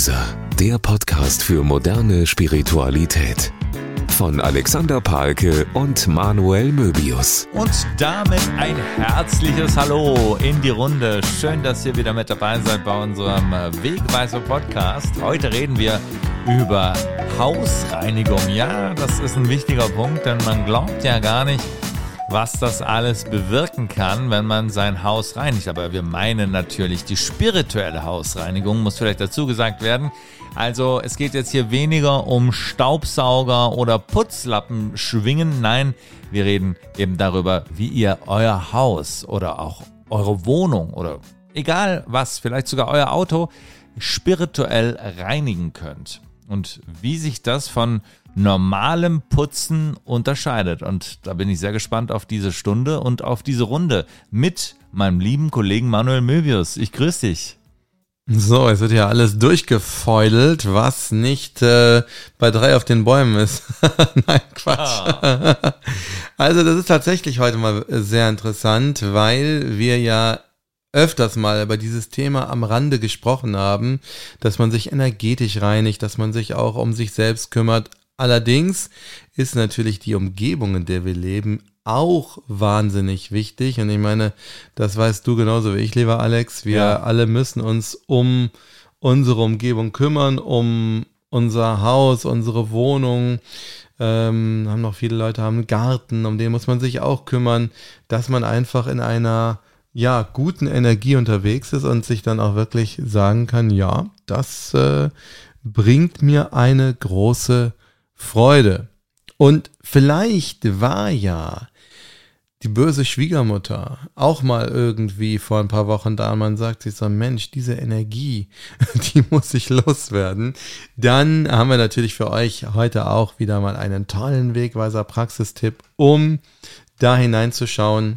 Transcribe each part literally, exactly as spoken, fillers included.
Wegweiser, der Podcast für moderne Spiritualität. Von Alexander Pahlke und Manuel Möbius. Und damit ein herzliches Hallo in die Runde. Schön, dass ihr wieder mit dabei seid bei unserem Wegweiser-Podcast. Heute reden wir über Hausreinigung. Ja, das ist ein wichtiger Punkt, denn man glaubt ja gar nicht, was das alles bewirken kann, wenn man sein Haus reinigt. Aber wir meinen natürlich die spirituelle Hausreinigung, muss vielleicht dazu gesagt werden. Also es geht jetzt hier weniger um Staubsauger oder Putzlappen schwingen. Nein, wir reden eben darüber, wie ihr euer Haus oder auch eure Wohnung oder egal was, vielleicht sogar euer Auto spirituell reinigen könnt. Und wie sich das von normalem Putzen unterscheidet. Und da bin ich sehr gespannt auf diese Stunde und auf diese Runde mit meinem lieben Kollegen Manuel Möbius. Ich grüße dich. So, es wird ja alles durchgefeudelt, was nicht äh, bei drei auf den Bäumen ist. Nein, Quatsch. Ah. Also das ist tatsächlich heute mal sehr interessant, weil wir ja öfters mal über dieses Thema am Rande gesprochen haben, dass man sich energetisch reinigt, dass man sich auch um sich selbst kümmert. Allerdings ist natürlich die Umgebung, in der wir leben, auch wahnsinnig wichtig. Und ich meine, das weißt du genauso wie ich, lieber Alex. Wir ja. alle müssen uns um unsere Umgebung kümmern, um unser Haus, unsere Wohnung. Ähm, haben noch viele Leute haben einen Garten, um den muss man sich auch kümmern, dass man einfach in einer ja guten Energie unterwegs ist und sich dann auch wirklich sagen kann, ja, das äh, bringt mir eine große Freude. Und vielleicht war ja die böse Schwiegermutter auch mal irgendwie vor ein paar Wochen da und man sagt sich so, Mensch, diese Energie, die muss ich loswerden. Dann haben wir natürlich für euch heute auch wieder mal einen tollen Wegweiser-Praxistipp, um da hineinzuschauen,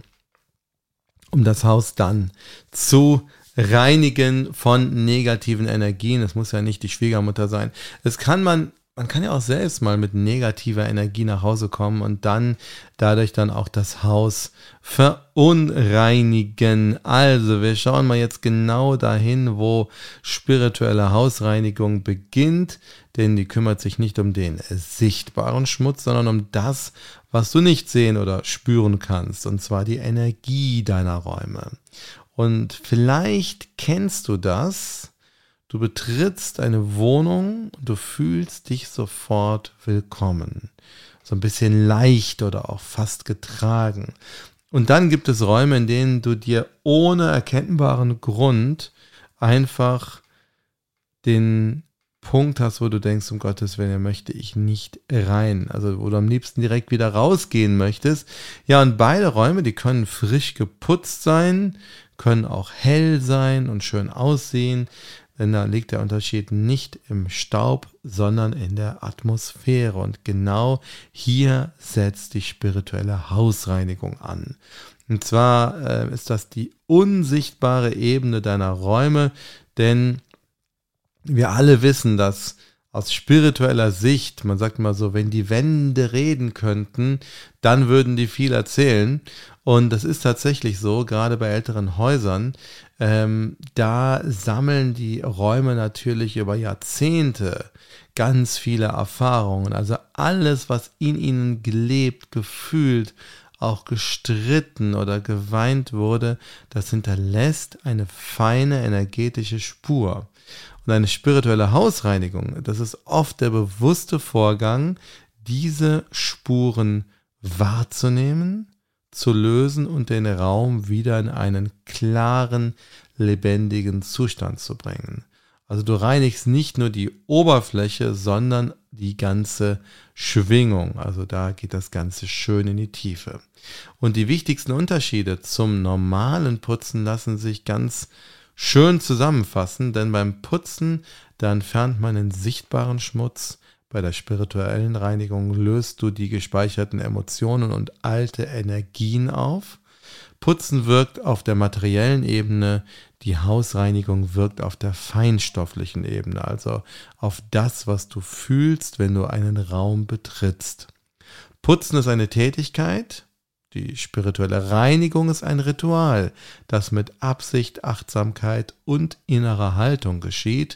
um das Haus dann zu reinigen von negativen Energien. Es muss ja nicht die Schwiegermutter sein. Es kann man Man kann ja auch selbst mal mit negativer Energie nach Hause kommen und dann dadurch dann auch das Haus verunreinigen. Also wir schauen mal jetzt genau dahin, wo spirituelle Hausreinigung beginnt, denn die kümmert sich nicht um den sichtbaren Schmutz, sondern um das, was du nicht sehen oder spüren kannst, und zwar die Energie deiner Räume. Und vielleicht kennst du das. Du betrittst eine Wohnung und du fühlst dich sofort willkommen. So ein bisschen leicht oder auch fast getragen. Und dann gibt es Räume, in denen du dir ohne erkennbaren Grund einfach den Punkt hast, wo du denkst, um Gottes Willen, möchte ich nicht rein. Also wo du am liebsten direkt wieder rausgehen möchtest. Ja, und beide Räume, die können frisch geputzt sein, können auch hell sein und schön aussehen. Denn da liegt der Unterschied nicht im Staub, sondern in der Atmosphäre. Und genau hier setzt die spirituelle Hausreinigung an. Und zwar äh, ist das die unsichtbare Ebene deiner Räume, denn wir alle wissen, dass aus spiritueller Sicht, man sagt mal so, wenn die Wände reden könnten, dann würden die viel erzählen. Und das ist tatsächlich so, gerade bei älteren Häusern. Ähm, da sammeln die Räume natürlich über Jahrzehnte ganz viele Erfahrungen. Also alles, was in ihnen gelebt, gefühlt, auch gestritten oder geweint wurde, das hinterlässt eine feine energetische Spur. Und eine spirituelle Hausreinigung, das ist oft der bewusste Vorgang, diese Spuren wahrzunehmen, zu lösen und den Raum wieder in einen klaren, lebendigen Zustand zu bringen. Also du reinigst nicht nur die Oberfläche, sondern die ganze Schwingung. Also da geht das Ganze schön in die Tiefe. Und die wichtigsten Unterschiede zum normalen Putzen lassen sich ganz schön zusammenfassen, denn beim Putzen, da entfernt man den sichtbaren Schmutz. Bei der spirituellen Reinigung löst du die gespeicherten Emotionen und alte Energien auf. Putzen wirkt auf der materiellen Ebene, die Hausreinigung wirkt auf der feinstofflichen Ebene, also auf das, was du fühlst, wenn du einen Raum betrittst. Putzen ist eine Tätigkeit, die spirituelle Reinigung ist ein Ritual, das mit Absicht, Achtsamkeit und innerer Haltung geschieht.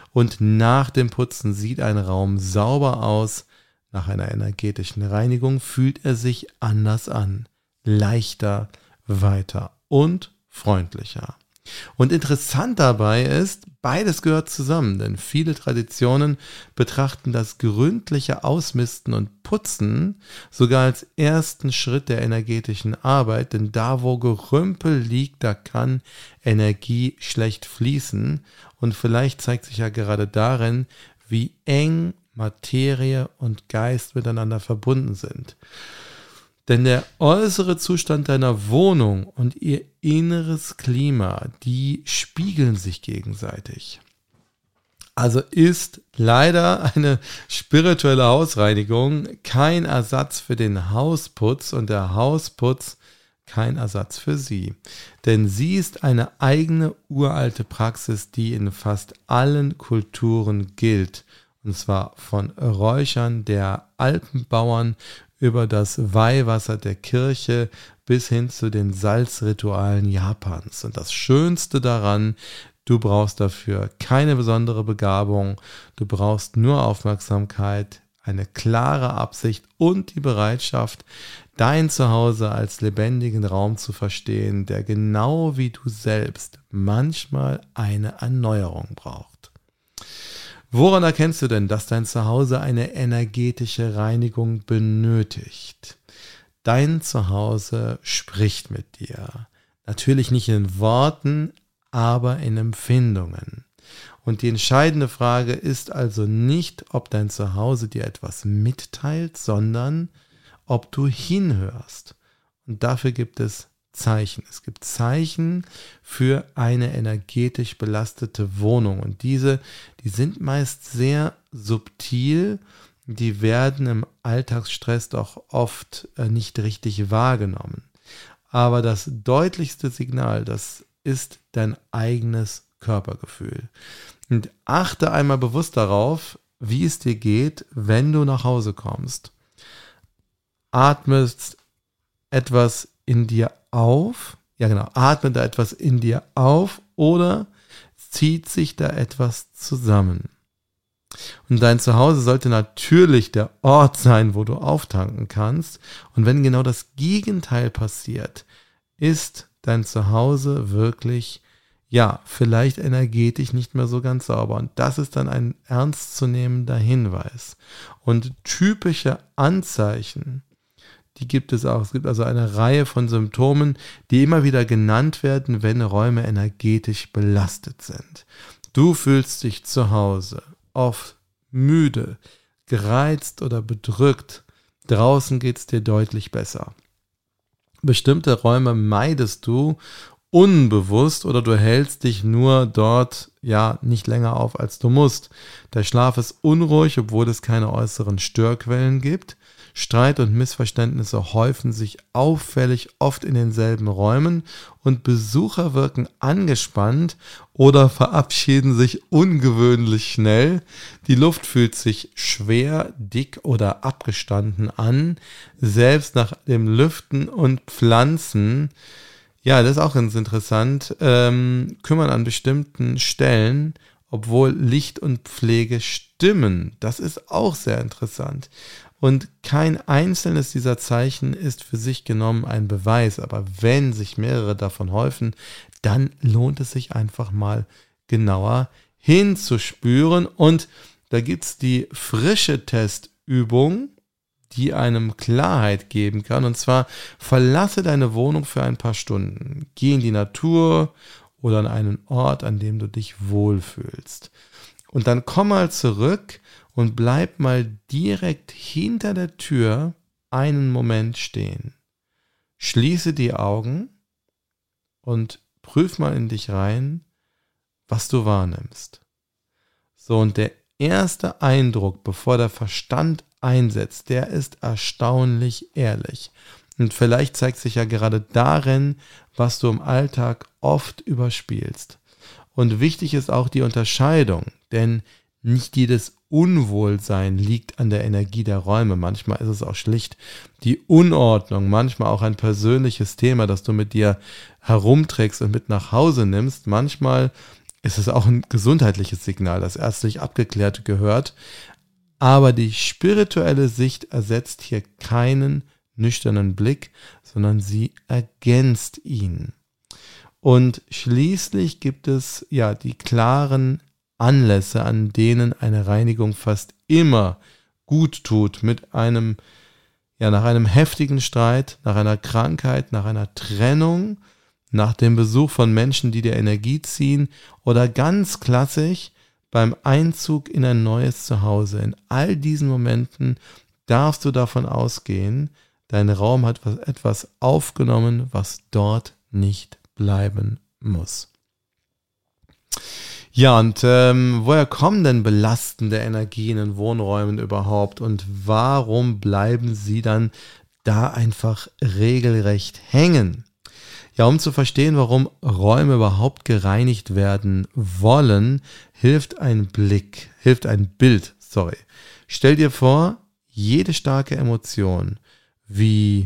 Und nach dem Putzen sieht ein Raum sauber aus. Nach einer energetischen Reinigung fühlt er sich anders an, leichter, weiter und freundlicher. Und interessant dabei ist, beides gehört zusammen, denn viele Traditionen betrachten das gründliche Ausmisten und Putzen sogar als ersten Schritt der energetischen Arbeit, denn da, wo Gerümpel liegt, da kann Energie schlecht fließen und vielleicht zeigt sich ja gerade darin, wie eng Materie und Geist miteinander verbunden sind. Denn der äußere Zustand deiner Wohnung und ihr inneres Klima, die spiegeln sich gegenseitig. Also ist leider eine spirituelle Hausreinigung kein Ersatz für den Hausputz und der Hausputz kein Ersatz für sie. Denn sie ist eine eigene uralte Praxis, die in fast allen Kulturen gilt. Und zwar von Räuchern der Alpenbauern über das Weihwasser der Kirche bis hin zu den Salzritualen Japans. Und das Schönste daran, du brauchst dafür keine besondere Begabung, du brauchst nur Aufmerksamkeit, eine klare Absicht und die Bereitschaft, dein Zuhause als lebendigen Raum zu verstehen, der genau wie du selbst manchmal eine Erneuerung braucht. Woran erkennst du denn, dass dein Zuhause eine energetische Reinigung benötigt? Dein Zuhause spricht mit dir. Natürlich nicht in Worten, aber in Empfindungen. Und die entscheidende Frage ist also nicht, ob dein Zuhause dir etwas mitteilt, sondern ob du hinhörst. Und dafür gibt es Zeichen. Es gibt Zeichen für eine energetisch belastete Wohnung. Und diese, die sind meist sehr subtil, die werden im Alltagsstress doch oft nicht richtig wahrgenommen. Aber das deutlichste Signal, das ist dein eigenes Körpergefühl. Und achte einmal bewusst darauf, wie es dir geht, wenn du nach Hause kommst. Atmest etwas in dir auf, ja genau, atmet da etwas in dir auf oder zieht sich da etwas zusammen. Und dein Zuhause sollte natürlich der Ort sein, wo du auftanken kannst. Und wenn genau das Gegenteil passiert, ist dein Zuhause wirklich, ja, vielleicht energetisch nicht mehr so ganz sauber. Und das ist dann ein ernstzunehmender Hinweis. Und typische Anzeichen, die gibt es auch. Es gibt also eine Reihe von Symptomen, die immer wieder genannt werden, wenn Räume energetisch belastet sind. Du fühlst dich zu Hause oft müde, gereizt oder bedrückt. Draußen geht es dir deutlich besser. Bestimmte Räume meidest du unbewusst oder du hältst dich nur dort ja nicht länger auf, als du musst. Der Schlaf ist unruhig, obwohl es keine äußeren Störquellen gibt. Streit und Missverständnisse häufen sich auffällig oft in denselben Räumen und Besucher wirken angespannt oder verabschieden sich ungewöhnlich schnell. Die Luft fühlt sich schwer, dick oder abgestanden an, selbst nach dem Lüften und Pflanzen. Ja, das ist auch ganz interessant, ähm, kümmern an bestimmten Stellen, obwohl Licht und Pflege stimmen. Das ist auch sehr interessant. Und kein einzelnes dieser Zeichen ist für sich genommen ein Beweis. Aber wenn sich mehrere davon häufen, dann lohnt es sich einfach mal genauer hinzuspüren. Und da gibt es die frische Testübung, die einem Klarheit geben kann. Und zwar verlasse deine Wohnung für ein paar Stunden. Geh in die Natur oder an einen Ort, an dem du dich wohlfühlst. Und dann komm mal zurück und bleib mal direkt hinter der Tür einen Moment stehen. Schließe die Augen und prüf mal in dich rein, was du wahrnimmst. So, und der erste Eindruck, bevor der Verstand einsetzt, der ist erstaunlich ehrlich. Und vielleicht zeigt sich ja gerade darin, was du im Alltag oft überspielst. Und wichtig ist auch die Unterscheidung, denn nicht jedes Unwohlsein liegt an der Energie der Räume. Manchmal ist es auch schlicht die Unordnung, manchmal auch ein persönliches Thema, das du mit dir herumträgst und mit nach Hause nimmst. Manchmal ist es auch ein gesundheitliches Signal, das ärztlich abgeklärt gehört. Aber die spirituelle Sicht ersetzt hier keinen nüchternen Blick, sondern sie ergänzt ihn. Und schließlich gibt es ja die klaren Anlässe, an denen eine Reinigung fast immer gut tut, mit einem, ja, nach einem heftigen Streit, nach einer Krankheit, nach einer Trennung, nach dem Besuch von Menschen, die dir Energie ziehen oder ganz klassisch beim Einzug in ein neues Zuhause. In all diesen Momenten darfst du davon ausgehen, dein Raum hat etwas aufgenommen, was dort nicht bleiben muss. Ja, und ähm, woher kommen denn belastende Energien in Wohnräumen überhaupt und warum bleiben sie dann da einfach regelrecht hängen? Ja, um zu verstehen, warum Räume überhaupt gereinigt werden wollen, hilft ein Blick, hilft ein Bild, sorry. Stell dir vor, jede starke Emotion wie,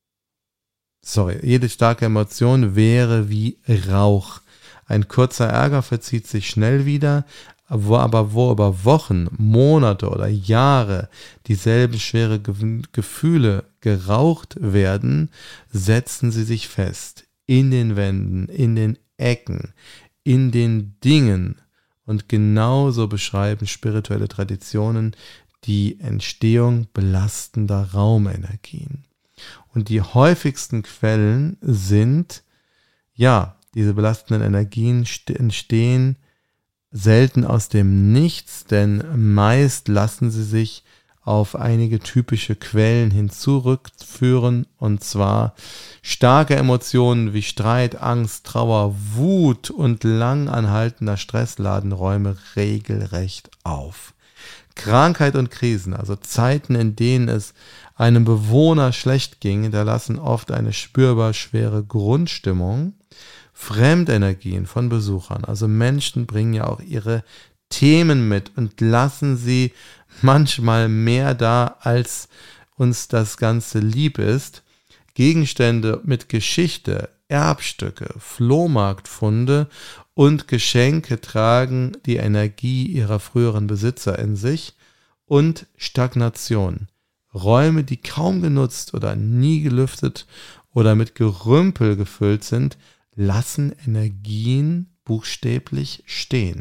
sorry, jede starke Emotion wäre wie Rauch. Ein kurzer Ärger verzieht sich schnell wieder, wo aber wo über Wochen, Monate oder Jahre dieselben schwere Ge- Gefühle geraucht werden, setzen sie sich fest. In den Wänden, in den Ecken, in den Dingen. Und genauso beschreiben spirituelle Traditionen die Entstehung belastender Raumenergien. Und die häufigsten Quellen sind, ja, diese belastenden Energien entstehen selten aus dem Nichts, denn meist lassen sie sich auf einige typische Quellen hin zurückführen, und zwar starke Emotionen wie Streit, Angst, Trauer, Wut und lang anhaltender Stress laden Räume regelrecht auf. Krankheit und Krisen, also Zeiten, in denen es einem Bewohner schlecht ging, hinterlassen oft eine spürbar schwere Grundstimmung. Fremdenergien von Besuchern, also Menschen bringen ja auch ihre Themen mit und lassen sie manchmal mehr da, als uns das Ganze lieb ist. Gegenstände mit Geschichte, Erbstücke, Flohmarktfunde und Geschenke tragen die Energie ihrer früheren Besitzer in sich. Und Stagnation. Räume, die kaum genutzt oder nie gelüftet oder mit Gerümpel gefüllt sind, lassen Energien buchstäblich stehen.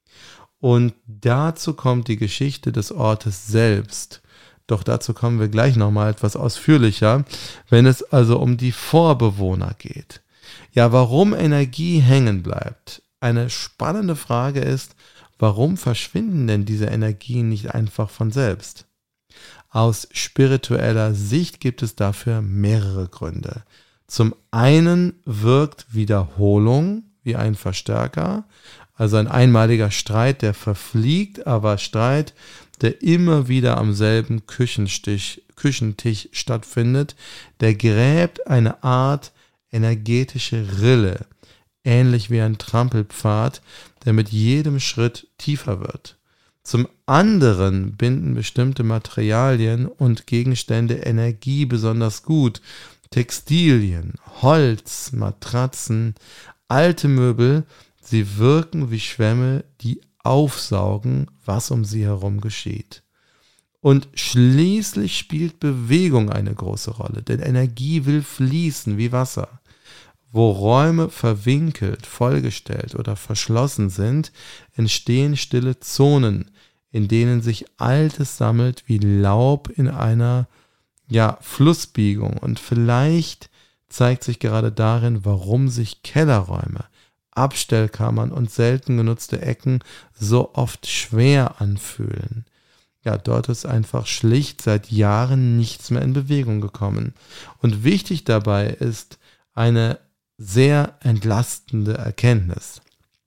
Und dazu kommt die Geschichte des Ortes selbst. Doch dazu kommen wir gleich nochmal etwas ausführlicher, wenn es also um die Vorbewohner geht. Ja, warum Energie hängen bleibt? Eine spannende Frage ist, warum verschwinden denn diese Energien nicht einfach von selbst? Aus spiritueller Sicht gibt es dafür mehrere Gründe. Zum einen wirkt Wiederholung wie ein Verstärker, also ein einmaliger Streit, der verfliegt, aber Streit, der immer wieder am selben Küchenstich, Küchentisch stattfindet, der gräbt eine Art energetische Rille, ähnlich wie ein Trampelpfad, der mit jedem Schritt tiefer wird. Zum anderen binden bestimmte Materialien und Gegenstände Energie besonders gut. Textilien, Holz, Matratzen, alte Möbel, sie wirken wie Schwämme, die aufsaugen, was um sie herum geschieht. Und schließlich spielt Bewegung eine große Rolle, denn Energie will fließen wie Wasser. Wo Räume verwinkelt, vollgestellt oder verschlossen sind, entstehen stille Zonen, in denen sich Altes sammelt wie Laub in einer ja, Flussbiegung. Und vielleicht zeigt sich gerade darin, warum sich Kellerräume, Abstellkammern und selten genutzte Ecken so oft schwer anfühlen. Ja, dort ist einfach schlicht seit Jahren nichts mehr in Bewegung gekommen. Und wichtig dabei ist eine sehr entlastende Erkenntnis.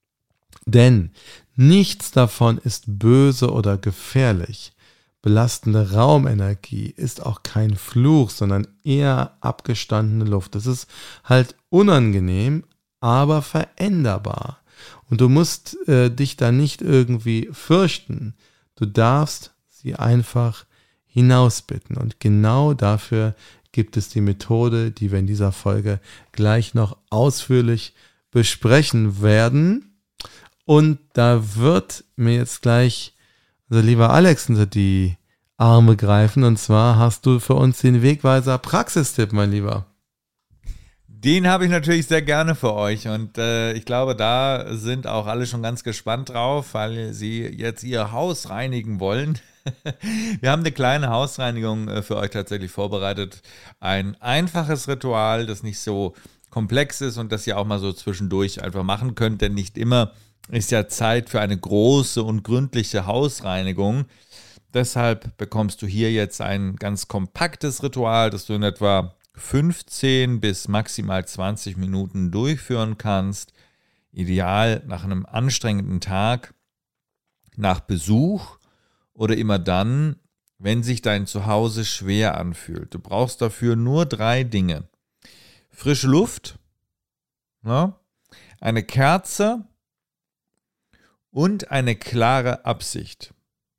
Denn nichts davon ist böse oder gefährlich. Belastende Raumenergie ist auch kein Fluch, sondern eher abgestandene Luft. Das ist halt unangenehm, aber veränderbar. Und du musst äh, dich da nicht irgendwie fürchten. Du darfst sie einfach hinausbitten. Und genau dafür gibt es die Methode, die wir in dieser Folge gleich noch ausführlich besprechen werden. Und da wird mir jetzt gleich unser lieber Alex unter die Arme greifen. Und zwar hast du für uns den Wegweiser Praxistipp, mein Lieber. Den habe ich natürlich sehr gerne für euch und äh, ich glaube, da sind auch alle schon ganz gespannt drauf, weil sie jetzt ihr Haus reinigen wollen. Wir haben eine kleine Hausreinigung äh, für euch tatsächlich vorbereitet. Ein einfaches Ritual, das nicht so komplex ist und das ihr auch mal so zwischendurch einfach machen könnt, denn nicht immer ist ja Zeit für eine große und gründliche Hausreinigung. Deshalb bekommst du hier jetzt ein ganz kompaktes Ritual, das du in etwa fünfzehn bis maximal zwanzig Minuten durchführen kannst. Ideal nach einem anstrengenden Tag, nach Besuch oder immer dann, wenn sich dein Zuhause schwer anfühlt. Du brauchst dafür nur drei Dinge. Frische Luft, ja, eine Kerze und eine klare Absicht.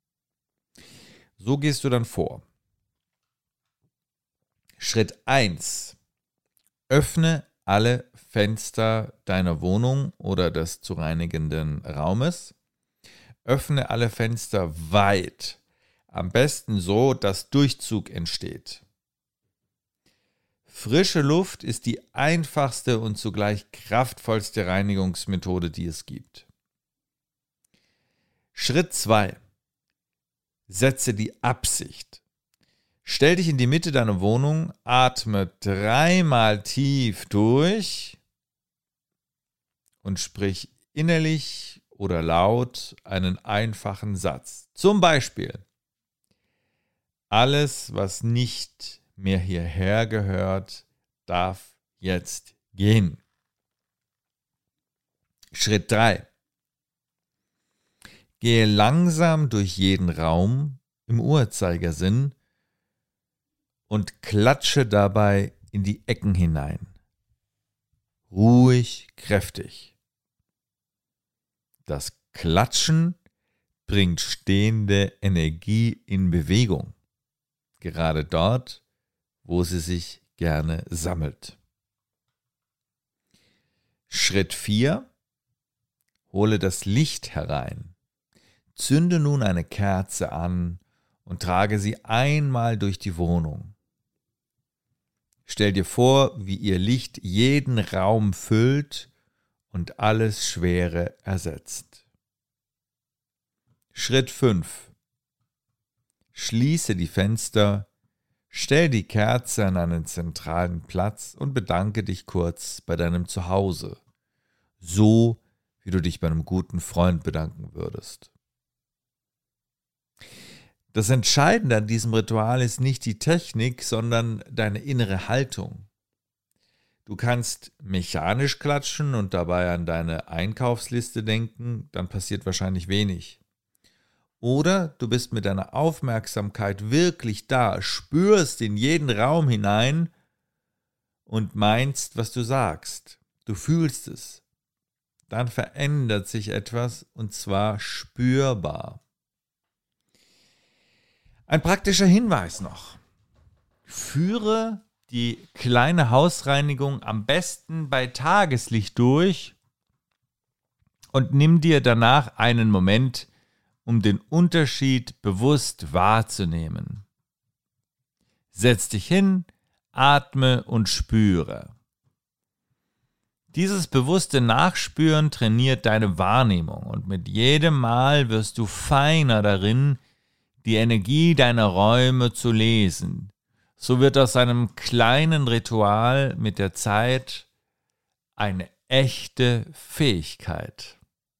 So gehst du dann vor. Schritt eins. Öffne alle Fenster deiner Wohnung oder des zu reinigenden Raumes. Öffne alle Fenster weit. Am besten so, dass Durchzug entsteht. Frische Luft ist die einfachste und zugleich kraftvollste Reinigungsmethode, die es gibt. Schritt zwei. Setze die Absicht. Stell dich in die Mitte deiner Wohnung, atme dreimal tief durch und sprich innerlich oder laut einen einfachen Satz. Zum Beispiel: Alles, was nicht mehr hierher gehört, darf jetzt gehen. Schritt drei. Gehe langsam durch jeden Raum im Uhrzeigersinn und klatsche dabei in die Ecken hinein. Ruhig, kräftig. Das Klatschen bringt stehende Energie in Bewegung, gerade dort, wo sie sich gerne sammelt. Schritt vier. Hole das Licht herein. Zünde nun eine Kerze an und trage sie einmal durch die Wohnung. Stell dir vor, wie ihr Licht jeden Raum füllt und alles Schwere ersetzt. Schritt fünf. Schließe die Fenster, stell die Kerze an einen zentralen Platz und bedanke dich kurz bei deinem Zuhause, so wie du dich bei einem guten Freund bedanken würdest. Das Entscheidende an diesem Ritual ist nicht die Technik, sondern deine innere Haltung. Du kannst mechanisch klatschen und dabei an deine Einkaufsliste denken, dann passiert wahrscheinlich wenig. Oder du bist mit deiner Aufmerksamkeit wirklich da, spürst in jeden Raum hinein und meinst, was du sagst. Du fühlst es. Dann verändert sich etwas und zwar spürbar. Ein praktischer Hinweis noch. Führe die kleine Hausreinigung am besten bei Tageslicht durch und nimm dir danach einen Moment, um den Unterschied bewusst wahrzunehmen. Setz dich hin, atme und spüre. Dieses bewusste Nachspüren trainiert deine Wahrnehmung und mit jedem Mal wirst du feiner darin, die Energie deiner Räume zu lesen. So wird aus einem kleinen Ritual mit der Zeit eine echte Fähigkeit.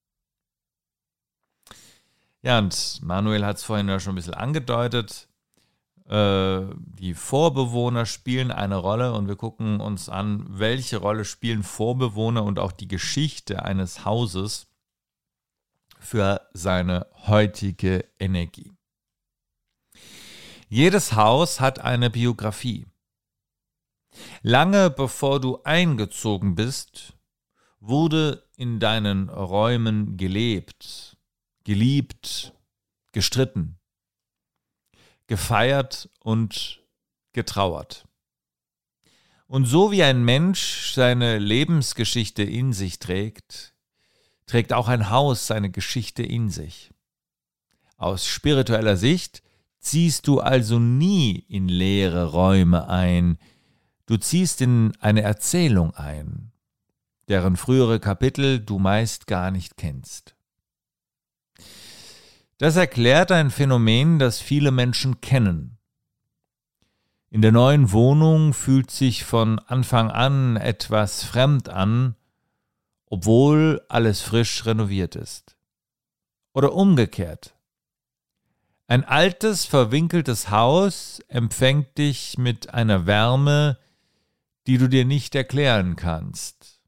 Ja, und Manuel hat es vorhin ja schon ein bisschen angedeutet. Äh, die Vorbewohner spielen eine Rolle und wir gucken uns an, welche Rolle spielen Vorbewohner und auch die Geschichte eines Hauses für seine heutige Energie. Jedes Haus hat eine Biografie. Lange bevor du eingezogen bist, wurde in deinen Räumen gelebt, geliebt, gestritten, gefeiert und getrauert. Und so wie ein Mensch seine Lebensgeschichte in sich trägt, trägt auch ein Haus seine Geschichte in sich. Aus spiritueller Sicht ziehst du also nie in leere Räume ein, du ziehst in eine Erzählung ein, deren frühere Kapitel du meist gar nicht kennst. Das erklärt ein Phänomen, das viele Menschen kennen. In der neuen Wohnung fühlt sich von Anfang an etwas fremd an, obwohl alles frisch renoviert ist. Oder umgekehrt. Ein altes, verwinkeltes Haus empfängt dich mit einer Wärme, die du dir nicht erklären kannst.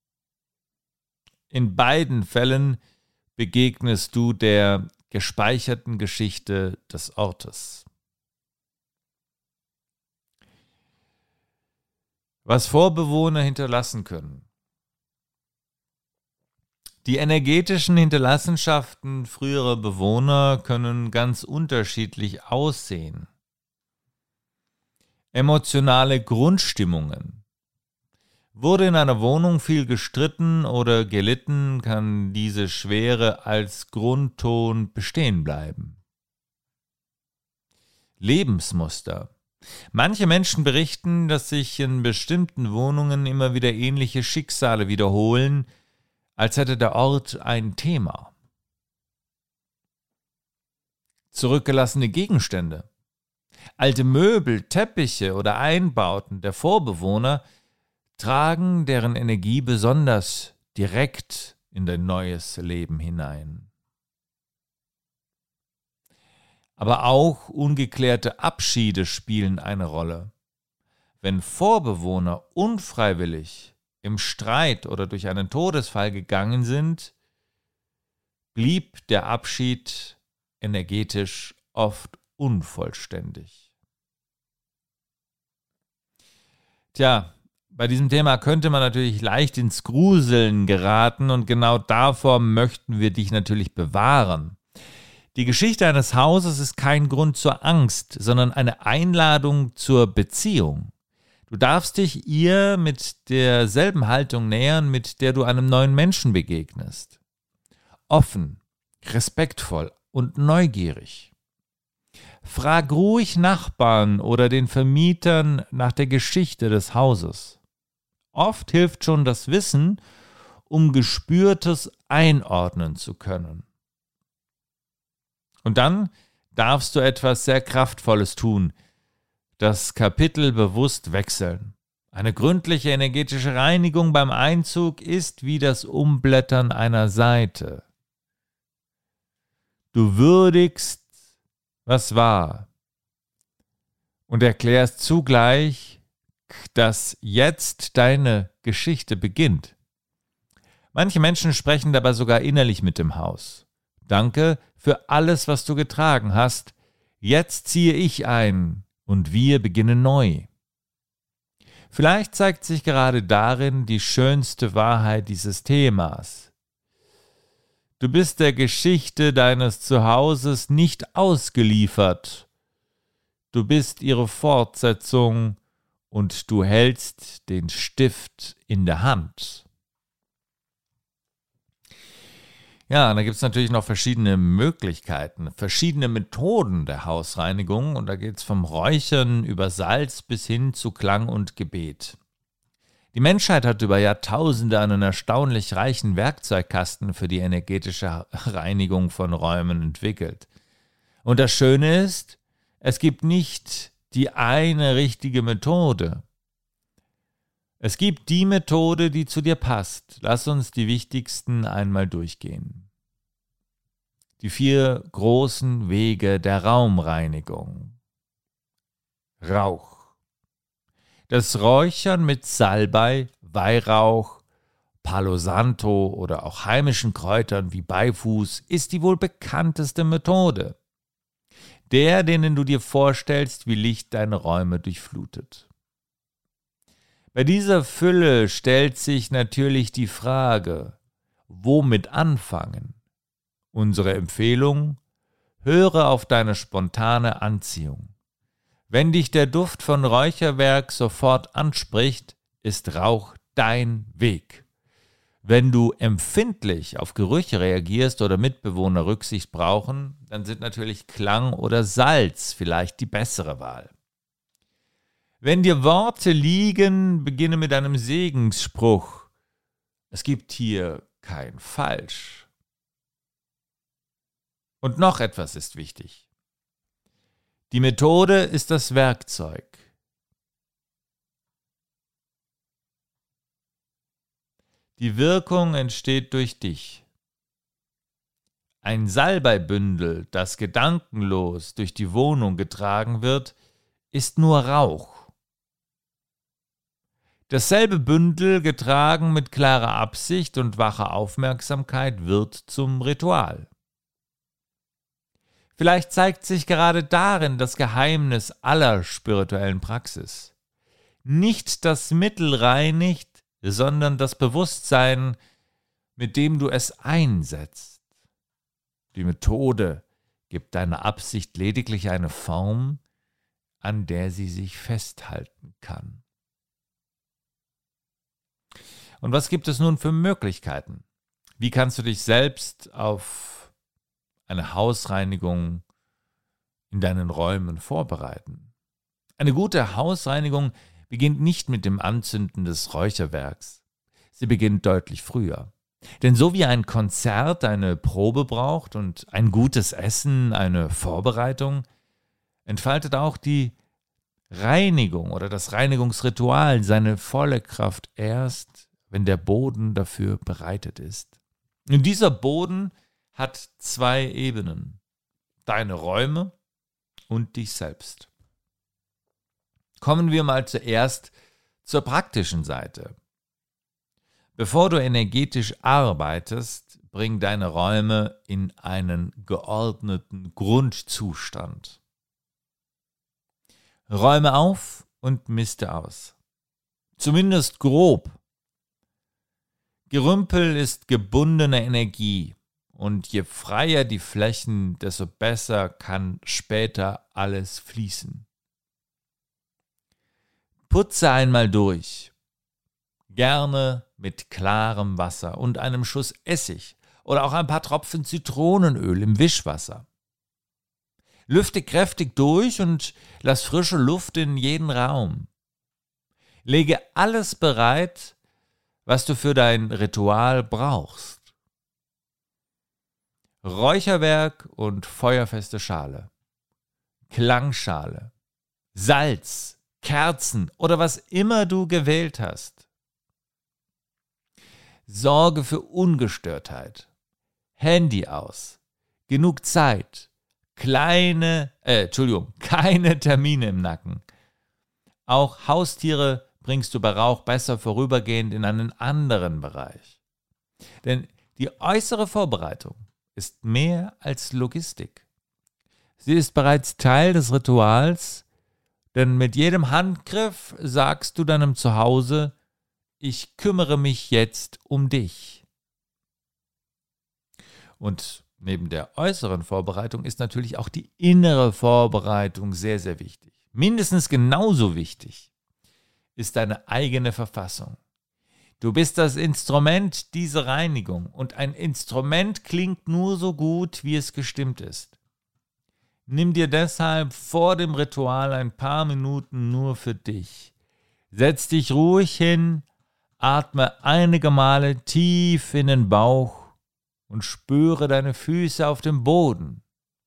In beiden Fällen begegnest du der gespeicherten Geschichte des Ortes. Was Vorbewohner hinterlassen können. Die energetischen Hinterlassenschaften früherer Bewohner können ganz unterschiedlich aussehen. Emotionale Grundstimmungen. Wurde in einer Wohnung viel gestritten oder gelitten, kann diese Schwere als Grundton bestehen bleiben. Lebensmuster. Manche Menschen berichten, dass sich in bestimmten Wohnungen immer wieder ähnliche Schicksale wiederholen, als hätte der Ort ein Thema. Zurückgelassene Gegenstände. Alte Möbel, Teppiche oder Einbauten der Vorbewohner tragen deren Energie besonders direkt in dein neues Leben hinein. Aber auch ungeklärte Abschiede spielen eine Rolle. Wenn Vorbewohner unfreiwillig im Streit oder durch einen Todesfall gegangen sind, blieb der Abschied energetisch oft unvollständig. Tja, bei diesem Thema könnte man natürlich leicht ins Gruseln geraten und genau davor möchten wir dich natürlich bewahren. Die Geschichte eines Hauses ist kein Grund zur Angst, sondern eine Einladung zur Beziehung. Du darfst dich ihr mit derselben Haltung nähern, mit der du einem neuen Menschen begegnest. Offen, respektvoll und neugierig. Frag ruhig Nachbarn oder den Vermietern nach der Geschichte des Hauses. Oft hilft schon das Wissen, um Gespürtes einordnen zu können. Und dann darfst du etwas sehr Kraftvolles tun, das Kapitel bewusst wechseln. Eine gründliche energetische Reinigung beim Einzug ist wie das Umblättern einer Seite. Du würdigst, was war, und erklärst zugleich, dass jetzt deine Geschichte beginnt. Manche Menschen sprechen dabei sogar innerlich mit dem Haus. Danke für alles, was du getragen hast. Jetzt ziehe ich ein und wir beginnen neu. Vielleicht zeigt sich gerade darin die schönste Wahrheit dieses Themas. Du bist der Geschichte deines Zuhauses nicht ausgeliefert. Du bist ihre Fortsetzung und du hältst den Stift in der Hand. Ja, da gibt es natürlich noch verschiedene Möglichkeiten, verschiedene Methoden der Hausreinigung und da geht es vom Räuchern über Salz bis hin zu Klang und Gebet. Die Menschheit hat über Jahrtausende einen erstaunlich reichen Werkzeugkasten für die energetische Reinigung von Räumen entwickelt. Und das Schöne ist, es gibt nicht die eine richtige Methode. Es gibt die Methode, die zu dir passt. Lass uns die wichtigsten einmal durchgehen. Die vier großen Wege der Raumreinigung. Rauch. Das Räuchern mit Salbei, Weihrauch, Palo Santo oder auch heimischen Kräutern wie Beifuß ist die wohl bekannteste Methode. Der, denen du dir vorstellst, wie Licht deine Räume durchflutet. Bei dieser Fülle stellt sich natürlich die Frage, womit anfangen? Unsere Empfehlung, höre auf deine spontane Anziehung. Wenn dich der Duft von Räucherwerk sofort anspricht, ist Rauch dein Weg. Wenn du empfindlich auf Gerüche reagierst oder Mitbewohner Rücksicht brauchen, dann sind natürlich Klang oder Salz vielleicht die bessere Wahl. Wenn dir Worte liegen, beginne mit einem Segensspruch. Es gibt hier kein Falsch. Und noch etwas ist wichtig. Die Methode ist das Werkzeug. Die Wirkung entsteht durch dich. Ein Salbeibündel, das gedankenlos durch die Wohnung getragen wird, ist nur Rauch. Dasselbe Bündel, getragen mit klarer Absicht und wacher Aufmerksamkeit, wird zum Ritual. Vielleicht zeigt sich gerade darin das Geheimnis aller spirituellen Praxis. Nicht das Mittel reinigt, sondern das Bewusstsein, mit dem du es einsetzt. Die Methode gibt deiner Absicht lediglich eine Form, an der sie sich festhalten kann. Und was gibt es nun für Möglichkeiten? Wie kannst du dich selbst auf eine Hausreinigung in deinen Räumen vorbereiten? Eine gute Hausreinigung beginnt nicht mit dem Anzünden des Räucherwerks. Sie beginnt deutlich früher. Denn so wie ein Konzert eine Probe braucht und ein gutes Essen eine Vorbereitung, entfaltet auch die Reinigung oder das Reinigungsritual seine volle Kraft erst, wenn der Boden dafür bereitet ist. Und dieser Boden hat zwei Ebenen: deine Räume und dich selbst. Kommen wir mal zuerst zur praktischen Seite. Bevor du energetisch arbeitest, bring deine Räume in einen geordneten Grundzustand. Räume auf und miste aus. Zumindest grob. Gerümpel ist gebundene Energie, und je freier die Flächen, desto besser kann später alles fließen. Putze einmal durch, gerne mit klarem Wasser und einem Schuss Essig oder auch ein paar Tropfen Zitronenöl im Wischwasser. Lüfte kräftig durch und lass frische Luft in jeden Raum. Lege alles bereit, was du für dein Ritual brauchst. Räucherwerk und feuerfeste Schale, Klangschale, Salz, Kerzen oder was immer du gewählt hast. Sorge für Ungestörtheit. Handy aus. Genug Zeit. Kleine, äh, Entschuldigung, keine Termine im Nacken. Auch Haustiere bringst du bei Rauch besser vorübergehend in einen anderen Bereich. Denn die äußere Vorbereitung ist mehr als Logistik. Sie ist bereits Teil des Rituals, denn mit jedem Handgriff sagst du deinem Zuhause: Ich kümmere mich jetzt um dich. Und neben der äußeren Vorbereitung ist natürlich auch die innere Vorbereitung sehr, sehr wichtig. Mindestens genauso wichtig ist deine eigene Verfassung. Du bist das Instrument dieser Reinigung, und ein Instrument klingt nur so gut, wie es gestimmt ist. Nimm dir deshalb vor dem Ritual ein paar Minuten nur für dich. Setz dich ruhig hin, atme einige Male tief in den Bauch und spüre deine Füße auf dem Boden.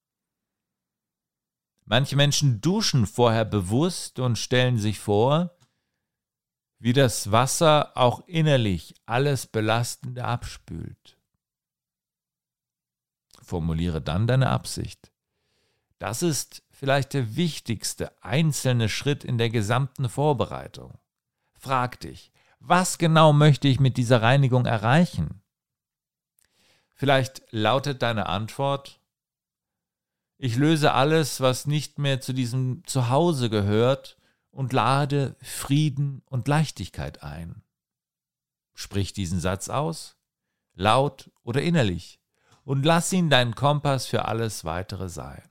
Manche Menschen duschen vorher bewusst und stellen sich vor, wie das Wasser auch innerlich alles Belastende abspült. Formuliere dann deine Absicht. Das ist vielleicht der wichtigste einzelne Schritt in der gesamten Vorbereitung. Frag dich, was genau möchte ich mit dieser Reinigung erreichen? Vielleicht lautet deine Antwort: Ich löse alles, was nicht mehr zu diesem Zuhause gehört, und lade Frieden und Leichtigkeit ein. Sprich diesen Satz aus, laut oder innerlich, und lass ihn dein Kompass für alles Weitere sein.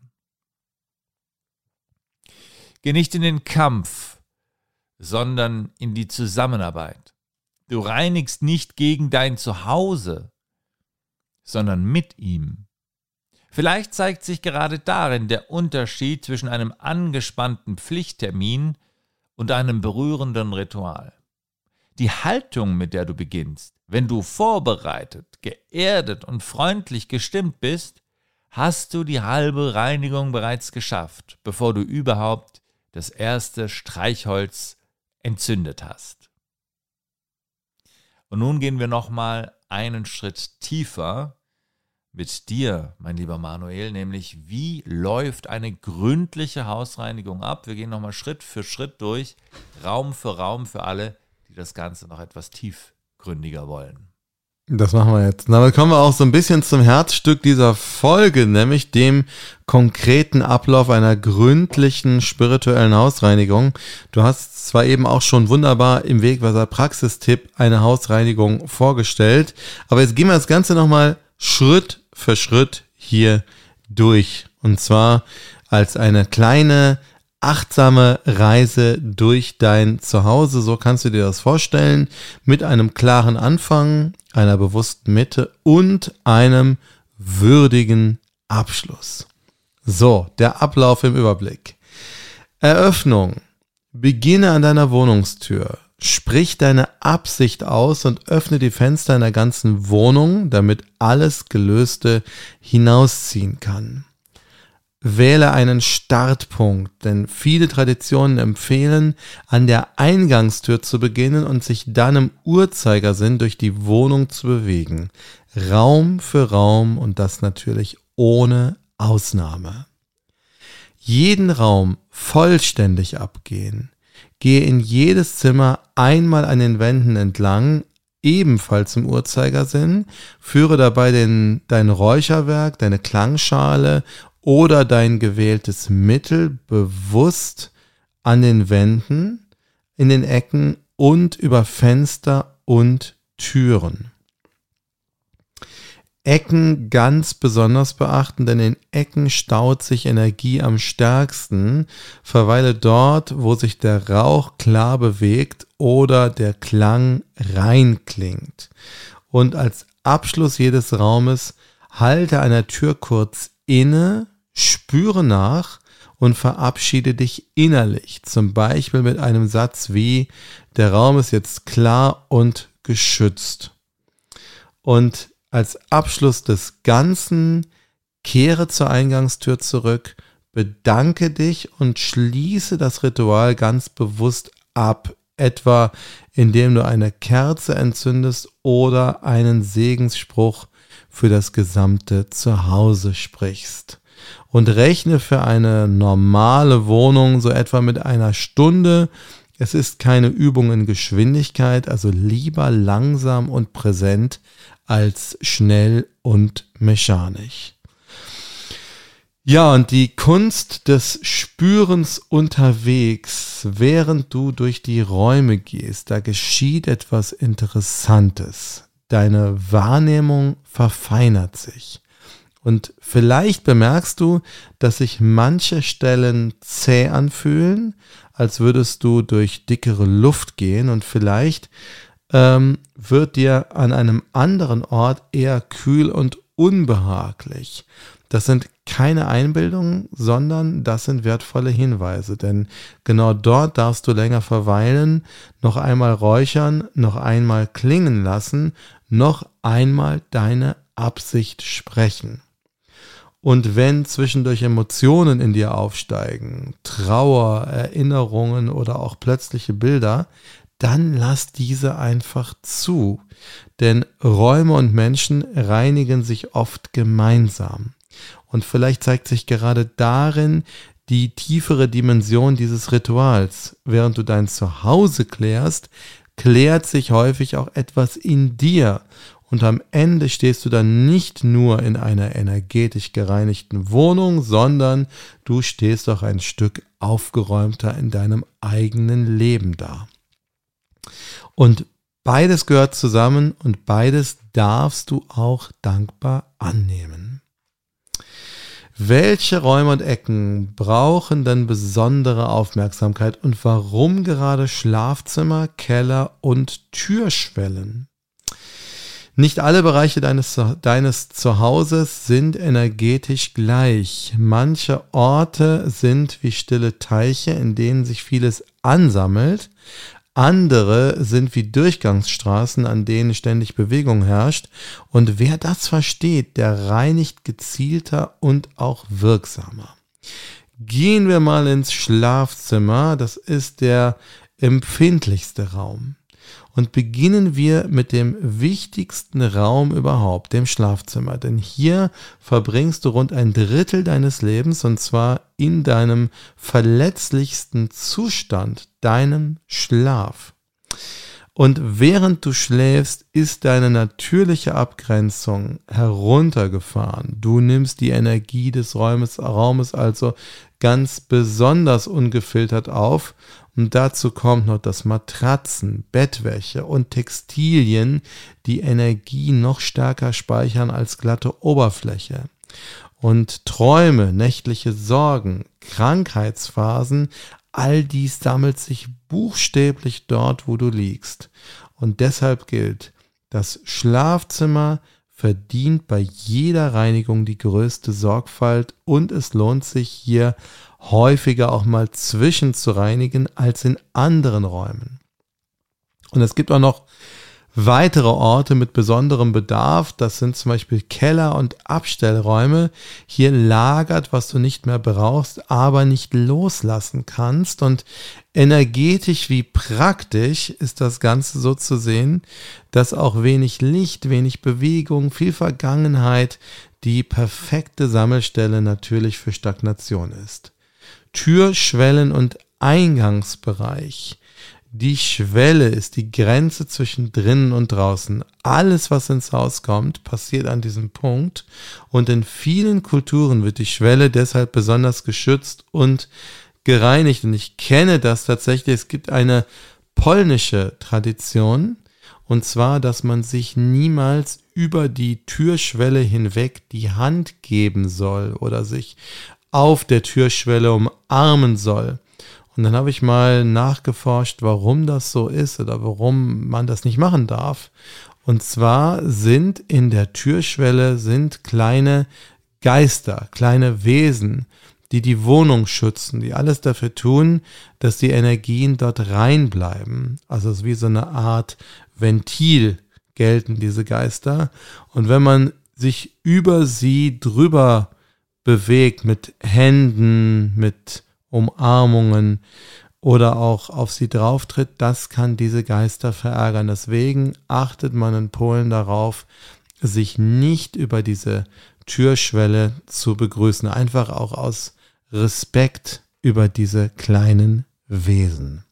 Geh nicht in den Kampf, sondern in die Zusammenarbeit. Du reinigst nicht gegen dein Zuhause, sondern mit ihm. Vielleicht zeigt sich gerade darin der Unterschied zwischen einem angespannten Pflichttermin und einem berührenden Ritual. Die Haltung, mit der du beginnst, wenn du vorbereitet, geerdet und freundlich gestimmt bist, hast du die halbe Reinigung bereits geschafft, bevor du überhaupt das erste Streichholz entzündet hast. Und nun gehen wir nochmal einen Schritt tiefer mit dir, mein lieber Manuel, nämlich wie läuft eine gründliche Hausreinigung ab? Wir gehen nochmal Schritt für Schritt durch, Raum für Raum für alle, die das Ganze noch etwas tiefgründiger wollen. Das machen wir jetzt. Damit kommen wir auch so ein bisschen zum Herzstück dieser Folge, nämlich dem konkreten Ablauf einer gründlichen spirituellen Hausreinigung. Du hast zwar eben auch schon wunderbar im Wegweiser Praxistipp eine Hausreinigung vorgestellt, aber jetzt gehen wir das Ganze nochmal Schritt für Schritt hier durch. Und zwar als eine kleine, achtsame Reise durch dein Zuhause. So kannst du dir das vorstellen. Mit einem klaren Anfang, einer bewussten Mitte und einem würdigen Abschluss. So, der Ablauf im Überblick. Eröffnung. Beginne an deiner Wohnungstür. Sprich deine Absicht aus und öffne die Fenster in der ganzen Wohnung, damit alles Gelöste hinausziehen kann. Wähle einen Startpunkt, denn viele Traditionen empfehlen, an der Eingangstür zu beginnen und sich dann im Uhrzeigersinn durch die Wohnung zu bewegen. Raum für Raum und das natürlich ohne Ausnahme. Jeden Raum vollständig abgehen. Gehe in jedes Zimmer einmal an den Wänden entlang, ebenfalls im Uhrzeigersinn. Führe dabei den, dein Räucherwerk, deine Klangschale oder dein gewähltes Mittel bewusst an den Wänden, in den Ecken und über Fenster und Türen. Ecken ganz besonders beachten, denn in Ecken staut sich Energie am stärksten. Verweile dort, wo sich der Rauch klar bewegt oder der Klang rein klingt. Und als Abschluss jedes Raumes halte an der Tür kurz inne, spüre nach und verabschiede dich innerlich. Zum Beispiel mit einem Satz wie: Der Raum ist jetzt klar und geschützt. Und als Abschluss des Ganzen kehre zur Eingangstür zurück, bedanke dich und schließe das Ritual ganz bewusst ab, etwa indem du eine Kerze entzündest oder einen Segensspruch für das gesamte Zuhause sprichst. Und rechne für eine normale Wohnung so etwa mit einer Stunde. Es ist keine Übung in Geschwindigkeit, also lieber langsam und präsent als schnell und mechanisch. Ja, und die Kunst des Spürens unterwegs, während du durch die Räume gehst, da geschieht etwas Interessantes. Deine Wahrnehmung verfeinert sich. Und vielleicht bemerkst du, dass sich manche Stellen zäh anfühlen, als würdest du durch dickere Luft gehen, und vielleicht ähm, wird dir an einem anderen Ort eher kühl und unbehaglich. Das sind keine Einbildungen, sondern das sind wertvolle Hinweise, denn genau dort darfst du länger verweilen, noch einmal räuchern, noch einmal klingen lassen, noch einmal deine Absicht sprechen. Und wenn zwischendurch Emotionen in dir aufsteigen, Trauer, Erinnerungen oder auch plötzliche Bilder, dann lass diese einfach zu. Denn Räume und Menschen reinigen sich oft gemeinsam. Und vielleicht zeigt sich gerade darin die tiefere Dimension dieses Rituals. Während du dein Zuhause klärst, klärt sich häufig auch etwas in dir. Und am Ende stehst du dann nicht nur in einer energetisch gereinigten Wohnung, sondern du stehst auch ein Stück aufgeräumter in deinem eigenen Leben da. Und beides gehört zusammen und beides darfst du auch dankbar annehmen. Welche Räume und Ecken brauchen denn besondere Aufmerksamkeit und warum gerade Schlafzimmer, Keller und Türschwellen? Nicht alle Bereiche deines, deines Zuhauses sind energetisch gleich. Manche Orte sind wie stille Teiche, in denen sich vieles ansammelt. Andere sind wie Durchgangsstraßen, an denen ständig Bewegung herrscht. Und wer das versteht, der reinigt gezielter und auch wirksamer. Gehen wir mal ins Schlafzimmer. Das ist der empfindlichste Raum. Und beginnen wir mit dem wichtigsten Raum überhaupt, dem Schlafzimmer. Denn hier verbringst du rund ein Drittel deines Lebens, und zwar in deinem verletzlichsten Zustand, deinem Schlaf. Und während du schläfst, ist deine natürliche Abgrenzung heruntergefahren. Du nimmst die Energie des Raumes, Raumes also ganz besonders ungefiltert auf. Und dazu kommt noch, dass Matratzen, Bettwäsche und Textilien die Energie noch stärker speichern als glatte Oberfläche. Und Träume, nächtliche Sorgen, Krankheitsphasen, all dies sammelt sich buchstäblich dort, wo du liegst. Und deshalb gilt, das Schlafzimmer verdient bei jeder Reinigung die größte Sorgfalt und es lohnt sich hier häufiger auch mal zwischen zu reinigen als in anderen Räumen. Und es gibt auch noch weitere Orte mit besonderem Bedarf. Das sind zum Beispiel Keller und Abstellräume. Hier lagert, was du nicht mehr brauchst, aber nicht loslassen kannst. Und energetisch wie praktisch ist das Ganze so zu sehen, dass auch wenig Licht, wenig Bewegung, viel Vergangenheit die perfekte Sammelstelle natürlich für Stagnation ist. Tür, Schwellen und Eingangsbereich. Die Schwelle ist die Grenze zwischen drinnen und draußen. Alles, was ins Haus kommt, passiert an diesem Punkt. Und in vielen Kulturen wird die Schwelle deshalb besonders geschützt und gereinigt. Und ich kenne das tatsächlich. Es gibt eine polnische Tradition. Und zwar, dass man sich niemals über die Türschwelle hinweg die Hand geben soll oder sich auf der Türschwelle umarmen soll. Und dann habe ich mal nachgeforscht, warum das so ist oder warum man das nicht machen darf. Und zwar sind in der Türschwelle sind kleine Geister, kleine Wesen, die die Wohnung schützen, die alles dafür tun, dass die Energien dort reinbleiben. Also es ist wie so eine Art Ventil gelten diese Geister. Und wenn man sich über sie drüber bewegt mit Händen, mit Umarmungen oder auch auf sie drauftritt, das kann diese Geister verärgern. Deswegen achtet man in Polen darauf, sich nicht über diese Türschwelle zu begrüßen. Einfach auch aus Respekt über diese kleinen Wesen.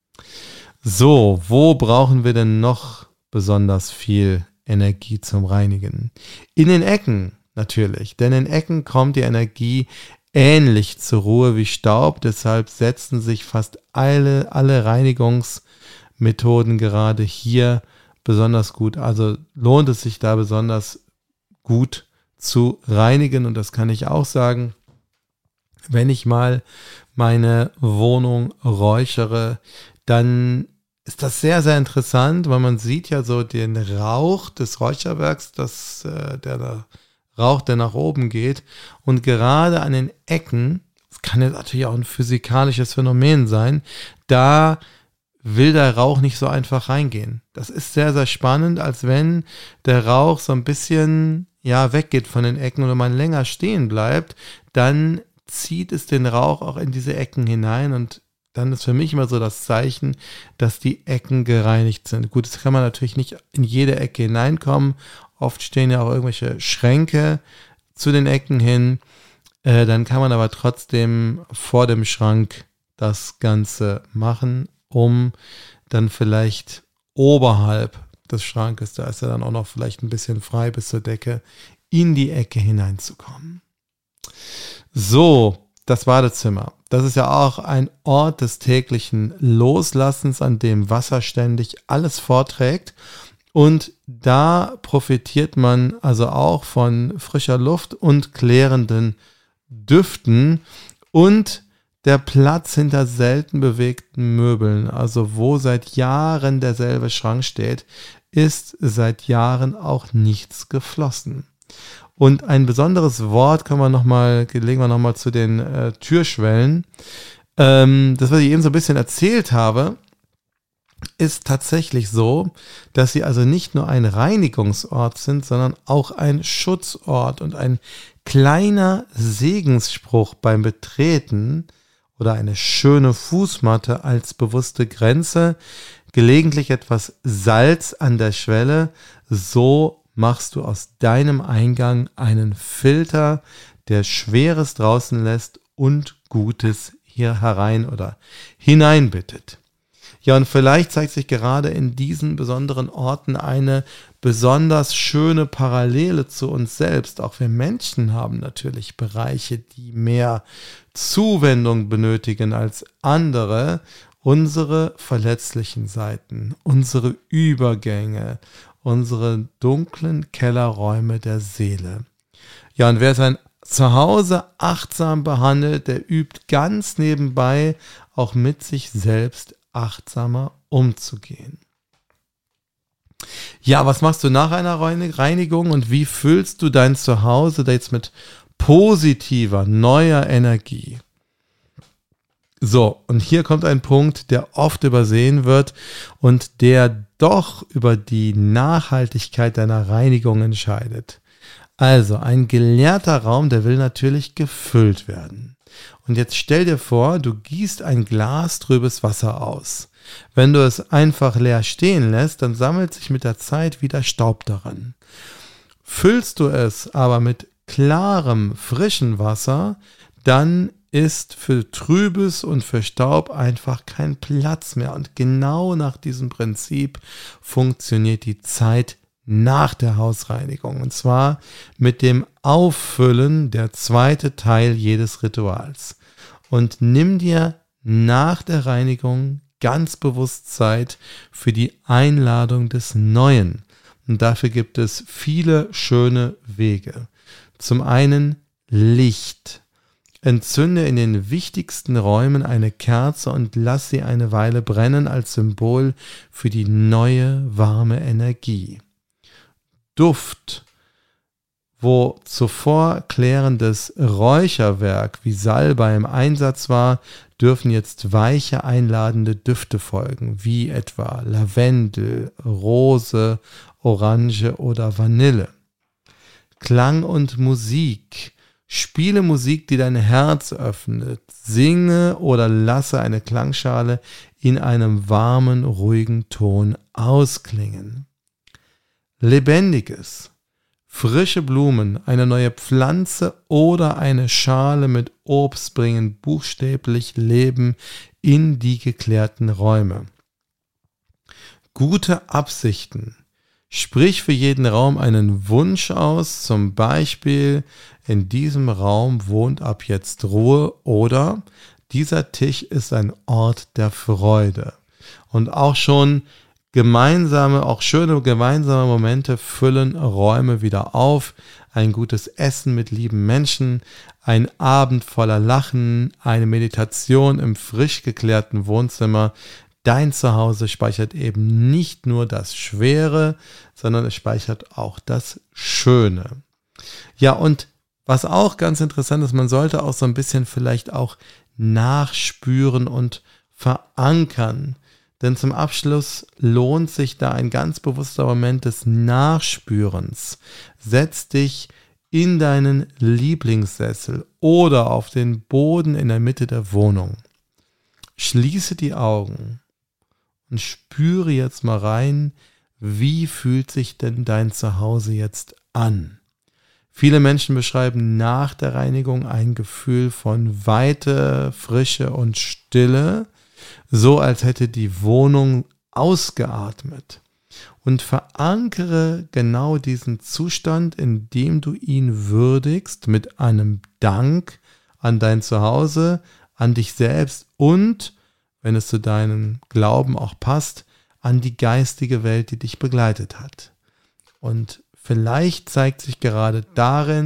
So, wo brauchen wir denn noch besonders viel Energie zum Reinigen? In den Ecken natürlich, denn in Ecken kommt die Energie ähnlich zur Ruhe wie Staub, deshalb setzen sich fast alle, alle Reinigungsmethoden gerade hier besonders gut. Also lohnt es sich da besonders gut zu reinigen und das kann ich auch sagen, wenn ich mal meine Wohnung räuchere, dann ist das sehr, sehr interessant, weil man sieht ja so den Rauch des Räucherwerks, das, äh, der da Rauch, der nach oben geht. Und gerade an den Ecken, das kann jetzt natürlich auch ein physikalisches Phänomen sein, da will der Rauch nicht so einfach reingehen. Das ist sehr, sehr spannend, als wenn der Rauch so ein bisschen ja, weggeht von den Ecken oder man länger stehen bleibt, dann zieht es den Rauch auch in diese Ecken hinein und dann ist für mich immer so das Zeichen, dass die Ecken gereinigt sind. Gut, das kann man natürlich nicht in jede Ecke hineinkommen. Oft stehen ja auch irgendwelche Schränke zu den Ecken hin. Äh, dann kann man aber trotzdem vor dem Schrank das Ganze machen, um dann vielleicht oberhalb des Schrankes, da ist er dann auch noch vielleicht ein bisschen frei bis zur Decke, in die Ecke hineinzukommen. So, das Badezimmer. Das ist ja auch ein Ort des täglichen Loslassens, an dem Wasser ständig alles vorträgt. Und da profitiert man also auch von frischer Luft und klärenden Düften und der Platz hinter selten bewegten Möbeln, also wo seit Jahren derselbe Schrank steht, ist seit Jahren auch nichts geflossen. Und ein besonderes Wort können wir noch mal, legen wir nochmal zu den äh, Türschwellen. Ähm, das, was ich eben so ein bisschen erzählt habe, ist tatsächlich so, dass sie also nicht nur ein Reinigungsort sind, sondern auch ein Schutzort und ein kleiner Segensspruch beim Betreten oder eine schöne Fußmatte als bewusste Grenze, gelegentlich etwas Salz an der Schwelle, so machst du aus deinem Eingang einen Filter, der Schweres draußen lässt und Gutes hier herein oder hineinbittet. Ja, und vielleicht zeigt sich gerade in diesen besonderen Orten eine besonders schöne Parallele zu uns selbst. Auch wir Menschen haben natürlich Bereiche, die mehr Zuwendung benötigen als andere. Unsere verletzlichen Seiten, unsere Übergänge, unsere dunklen Kellerräume der Seele. Ja, und wer sein Zuhause achtsam behandelt, der übt ganz nebenbei auch mit sich selbst achtsamer umzugehen. Ja, was machst du nach einer Reinigung und wie füllst du dein Zuhause jetzt mit positiver, neuer Energie? So, und hier kommt ein Punkt, der oft übersehen wird und der doch über die Nachhaltigkeit deiner Reinigung entscheidet. Also, ein geleerter Raum, der will natürlich gefüllt werden. Und jetzt stell dir vor, du gießt ein Glas trübes Wasser aus. Wenn du es einfach leer stehen lässt, dann sammelt sich mit der Zeit wieder Staub daran. Füllst du es aber mit klarem, frischem Wasser, dann ist für Trübes und für Staub einfach kein Platz mehr. Und genau nach diesem Prinzip funktioniert die Zeit nach der Hausreinigung. Und zwar mit dem Auffüllen, der zweite Teil jedes Rituals. Und nimm dir nach der Reinigung ganz bewusst Zeit für die Einladung des Neuen. Und dafür gibt es viele schöne Wege. Zum einen Licht. Entzünde in den wichtigsten Räumen eine Kerze und lass sie eine Weile brennen als Symbol für die neue, warme Energie. Duft. Wo zuvor klärendes Räucherwerk wie Salbei im Einsatz war, dürfen jetzt weiche, einladende Düfte folgen, wie etwa Lavendel, Rose, Orange oder Vanille. Klang und Musik. Spiele Musik, die dein Herz öffnet. Singe oder lasse eine Klangschale in einem warmen, ruhigen Ton ausklingen. Lebendiges. Frische Blumen, eine neue Pflanze oder eine Schale mit Obst bringen buchstäblich Leben in die geklärten Räume. Gute Absichten. Sprich für jeden Raum einen Wunsch aus, zum Beispiel: In diesem Raum wohnt ab jetzt Ruhe oder dieser Tisch ist ein Ort der Freude. Und auch schon gemeinsame, auch schöne gemeinsame Momente füllen Räume wieder auf. Ein gutes Essen mit lieben Menschen, ein Abend voller Lachen, eine Meditation im frisch geklärten Wohnzimmer. Dein Zuhause speichert eben nicht nur das Schwere, sondern es speichert auch das Schöne. Ja, und was auch ganz interessant ist, man sollte auch so ein bisschen vielleicht auch nachspüren und verankern. Denn zum Abschluss lohnt sich da ein ganz bewusster Moment des Nachspürens. Setz dich in deinen Lieblingssessel oder auf den Boden in der Mitte der Wohnung. Schließe die Augen und spüre jetzt mal rein, wie fühlt sich denn dein Zuhause jetzt an? Viele Menschen beschreiben nach der Reinigung ein Gefühl von Weite, Frische und Stille, so als hätte die Wohnung ausgeatmet. Und verankere genau diesen Zustand, indem du ihn würdigst mit einem Dank an dein Zuhause, an dich selbst und, wenn es zu deinem Glauben auch passt, an die geistige Welt, die dich begleitet hat. Und vielleicht zeigt sich gerade darin,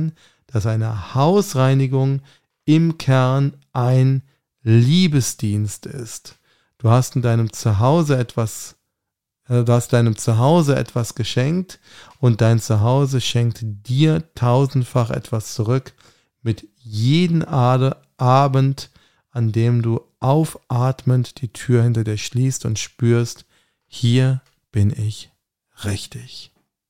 dass eine Hausreinigung im Kern ein Liebesdienst ist. Du hast in deinem Zuhause etwas, äh, du hast deinem Zuhause etwas geschenkt und dein Zuhause schenkt dir tausendfach etwas zurück mit jedem Ade, Abend, an dem du aufatmend die Tür hinter dir schließt und spürst, hier bin ich richtig.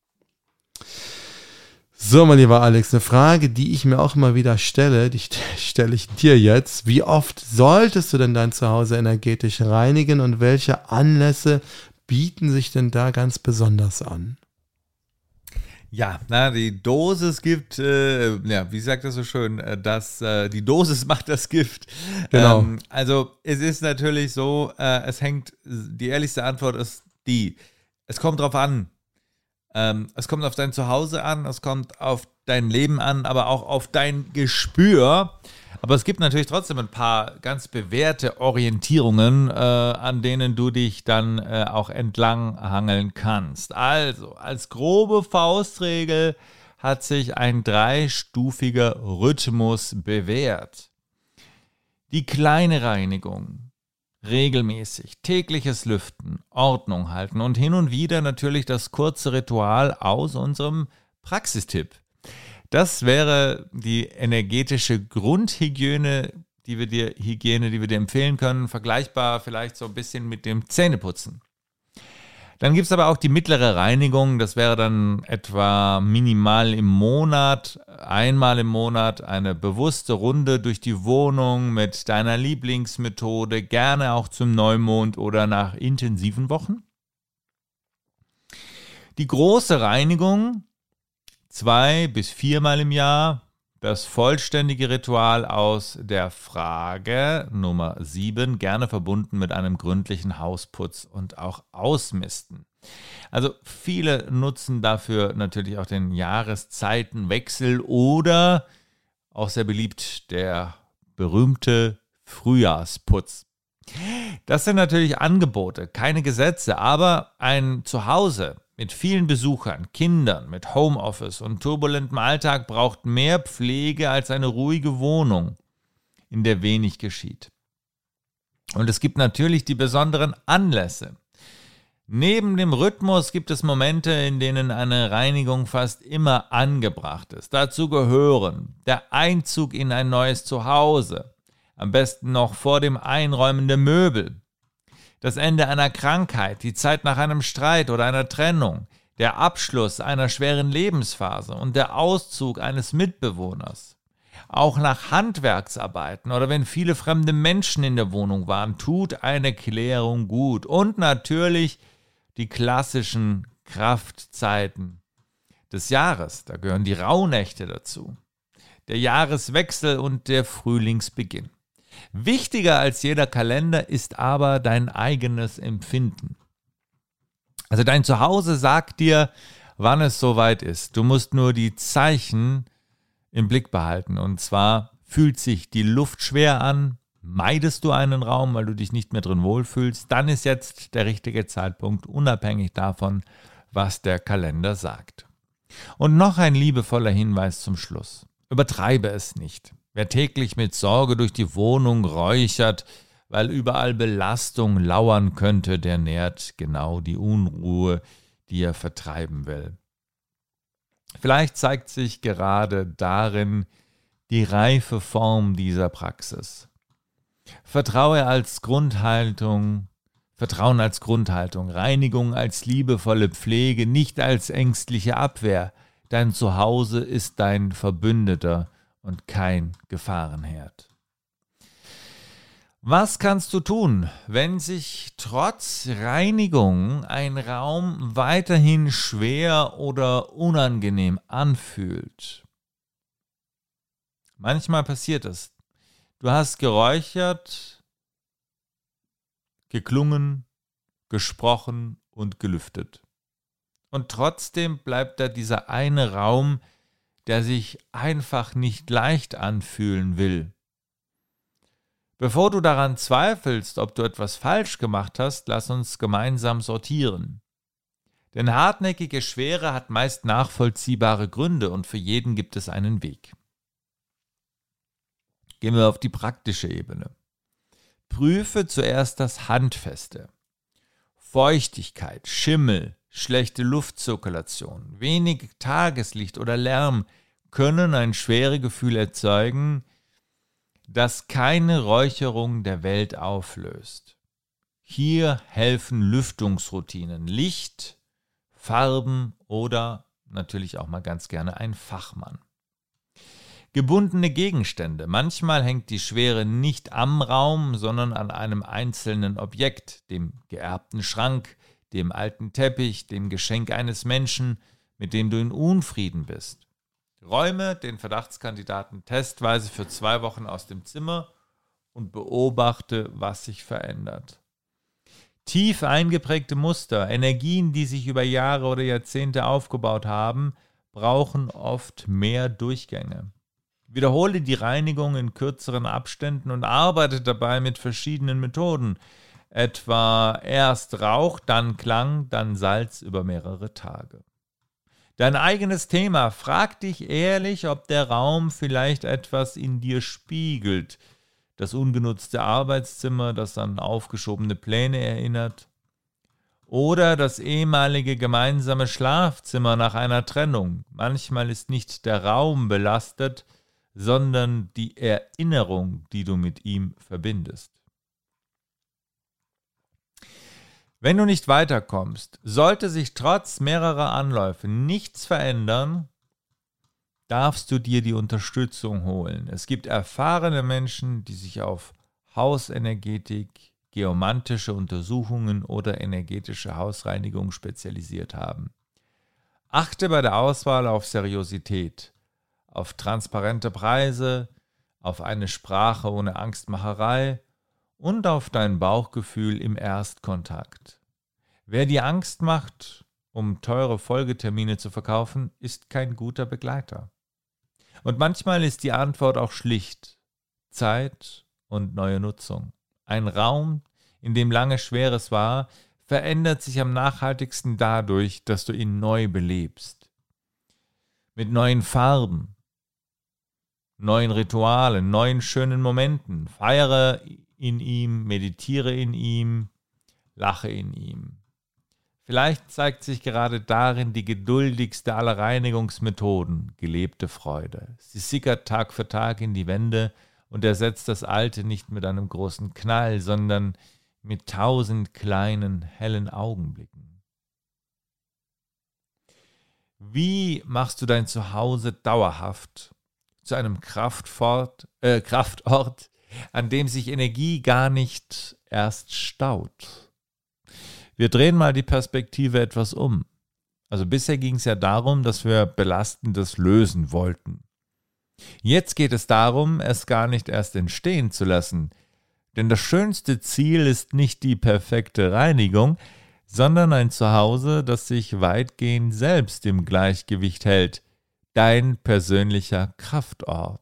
So, mein lieber Alex, eine Frage, die ich mir auch immer wieder stelle, die stelle ich dir jetzt. Wie oft solltest du denn dein Zuhause energetisch reinigen und welche Anlässe bieten sich denn da ganz besonders an? Ja, na, die Dosis gibt, äh, ja, wie sagt das so schön, äh, dass äh, die Dosis macht das Gift. Genau. Ähm, also es ist natürlich so, äh, es hängt, die ehrlichste Antwort ist die, es kommt drauf an. Ähm, es kommt auf dein Zuhause an, es kommt auf dein Leben an, aber auch auf dein Gespür. Aber es gibt natürlich trotzdem ein paar ganz bewährte Orientierungen, äh, an denen du dich dann äh, auch entlang hangeln kannst. Also, als grobe Faustregel hat sich ein dreistufiger Rhythmus bewährt. Die kleine Reinigung, regelmäßig, tägliches Lüften, Ordnung halten und hin und wieder natürlich das kurze Ritual aus unserem Praxistipp. Das wäre die energetische Grundhygiene, die wir dir, Hygiene, die wir dir empfehlen können, vergleichbar vielleicht so ein bisschen mit dem Zähneputzen. Dann gibt es aber auch die mittlere Reinigung, das wäre dann etwa minimal im Monat, einmal im Monat eine bewusste Runde durch die Wohnung mit deiner Lieblingsmethode, gerne auch zum Neumond oder nach intensiven Wochen. Die große Reinigung, zwei bis viermal im Jahr, das vollständige Ritual aus der Frage Nummer sieben, gerne verbunden mit einem gründlichen Hausputz und auch Ausmisten. Also viele nutzen dafür natürlich auch den Jahreszeitenwechsel oder auch sehr beliebt der berühmte Frühjahrsputz. Das sind natürlich Angebote, keine Gesetze, aber ein Zuhause mit vielen Besuchern, Kindern, mit Homeoffice und turbulentem Alltag braucht mehr Pflege als eine ruhige Wohnung, in der wenig geschieht. Und es gibt natürlich die besonderen Anlässe. Neben dem Rhythmus gibt es Momente, in denen eine Reinigung fast immer angebracht ist. Dazu gehören der Einzug in ein neues Zuhause, am besten noch vor dem Einräumen der Möbel, das Ende einer Krankheit, die Zeit nach einem Streit oder einer Trennung, der Abschluss einer schweren Lebensphase und der Auszug eines Mitbewohners. Auch nach Handwerksarbeiten oder wenn viele fremde Menschen in der Wohnung waren, tut eine Klärung gut. Und natürlich die klassischen Kraftzeiten des Jahres, da gehören die Rauhnächte dazu, der Jahreswechsel und der Frühlingsbeginn. Wichtiger als jeder Kalender ist aber dein eigenes Empfinden. Also dein Zuhause sagt dir, wann es soweit ist. Du musst nur die Zeichen im Blick behalten. Und zwar fühlt sich die Luft schwer an, meidest du einen Raum, weil du dich nicht mehr drin wohlfühlst, dann ist jetzt der richtige Zeitpunkt, unabhängig davon, was der Kalender sagt. Und noch ein liebevoller Hinweis zum Schluss. Übertreibe es nicht. Wer täglich mit Sorge durch die Wohnung räuchert, weil überall Belastung lauern könnte, der nährt genau die Unruhe, die er vertreiben will. Vielleicht zeigt sich gerade darin die reife Form dieser Praxis. Vertraue als Grundhaltung, Vertrauen als Grundhaltung, Reinigung als liebevolle Pflege, nicht als ängstliche Abwehr. Dein Zuhause ist dein Verbündeter und kein Gefahrenherd. Was kannst du tun, wenn sich trotz Reinigung ein Raum weiterhin schwer oder unangenehm anfühlt? Manchmal passiert es. Du hast geräuchert, geklungen, gesprochen und gelüftet. Und trotzdem bleibt da dieser eine Raum, der sich einfach nicht leicht anfühlen will. Bevor du daran zweifelst, ob du etwas falsch gemacht hast, lass uns gemeinsam sortieren. Denn hartnäckige Schwere hat meist nachvollziehbare Gründe und für jeden gibt es einen Weg. Gehen wir auf die praktische Ebene. Prüfe zuerst das Handfeste. Feuchtigkeit, Schimmel, schlechte Luftzirkulation, wenig Tageslicht oder Lärm können ein Schweregefühl erzeugen, das keine Räucherung der Welt auflöst. Hier helfen Lüftungsroutinen, Licht, Farben oder natürlich auch mal ganz gerne ein Fachmann. Gebundene Gegenstände. Manchmal hängt die Schwere nicht am Raum, sondern an einem einzelnen Objekt, dem geerbten Schrank, dem alten Teppich, dem Geschenk eines Menschen, mit dem du in Unfrieden bist. Räume den Verdachtskandidaten testweise für zwei Wochen aus dem Zimmer und beobachte, was sich verändert. Tief eingeprägte Muster, Energien, die sich über Jahre oder Jahrzehnte aufgebaut haben, brauchen oft mehr Durchgänge. Wiederhole die Reinigung in kürzeren Abständen und arbeite dabei mit verschiedenen Methoden, etwa erst Rauch, dann Klang, dann Salz über mehrere Tage. Dein eigenes Thema. Frag dich ehrlich, ob der Raum vielleicht etwas in dir spiegelt. Das ungenutzte Arbeitszimmer, das an aufgeschobene Pläne erinnert. Oder das ehemalige gemeinsame Schlafzimmer nach einer Trennung. Manchmal ist nicht der Raum belastet, sondern die Erinnerung, die du mit ihm verbindest. Wenn du nicht weiterkommst, sollte sich trotz mehrerer Anläufe nichts verändern, darfst du dir die Unterstützung holen. Es gibt erfahrene Menschen, die sich auf Hausenergetik, geomantische Untersuchungen oder energetische Hausreinigung spezialisiert haben. Achte bei der Auswahl auf Seriosität, auf transparente Preise, auf eine Sprache ohne Angstmacherei und auf dein Bauchgefühl im Erstkontakt. Wer dir Angst macht, um teure Folgetermine zu verkaufen, ist kein guter Begleiter. Und manchmal ist die Antwort auch schlicht: Zeit und neue Nutzung. Ein Raum, in dem lange Schweres war, verändert sich am nachhaltigsten dadurch, dass du ihn neu belebst. Mit neuen Farben, neuen Ritualen, neuen schönen Momenten. Feiere in ihm, meditiere in ihm, lache in ihm. Vielleicht zeigt sich gerade darin die geduldigste aller Reinigungsmethoden, gelebte Freude. Sie sickert Tag für Tag in die Wände und ersetzt das Alte nicht mit einem großen Knall, sondern mit tausend kleinen, hellen Augenblicken. Wie machst du dein Zuhause dauerhaft zu einem Kraftort, äh, Kraftort, an dem sich Energie gar nicht erst staut? Wir drehen mal die Perspektive etwas um. Also bisher ging es ja darum, dass wir Belastendes lösen wollten. Jetzt geht es darum, es gar nicht erst entstehen zu lassen. Denn das schönste Ziel ist nicht die perfekte Reinigung, sondern ein Zuhause, das sich weitgehend selbst im Gleichgewicht hält. Dein persönlicher Kraftort.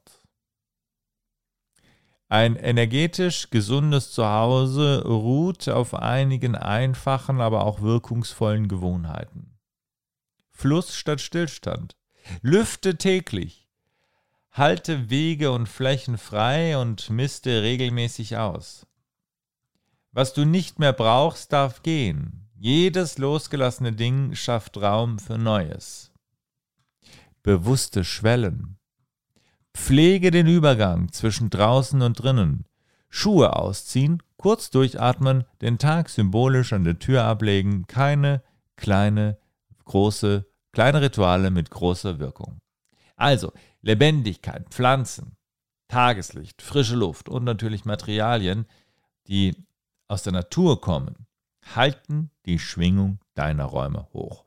Ein energetisch gesundes Zuhause ruht auf einigen einfachen, aber auch wirkungsvollen Gewohnheiten. Fluss statt Stillstand. Lüfte täglich. Halte Wege und Flächen frei und miste regelmäßig aus. Was du nicht mehr brauchst, darf gehen. Jedes losgelassene Ding schafft Raum für Neues. Bewusste Schwellen. Pflege den Übergang zwischen draußen und drinnen. Schuhe ausziehen, kurz durchatmen, den Tag symbolisch an der Tür ablegen. Keine kleine, große, kleine Rituale mit großer Wirkung. Also Lebendigkeit, Pflanzen, Tageslicht, frische Luft und natürlich Materialien, die aus der Natur kommen, halten die Schwingung deiner Räume hoch.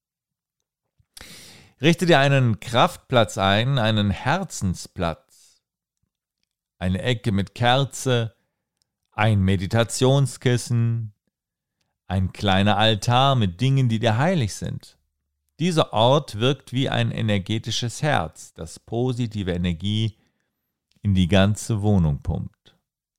Richte dir einen Kraftplatz ein, einen Herzensplatz, eine Ecke mit Kerze, ein Meditationskissen, ein kleiner Altar mit Dingen, die dir heilig sind. Dieser Ort wirkt wie ein energetisches Herz, das positive Energie in die ganze Wohnung pumpt.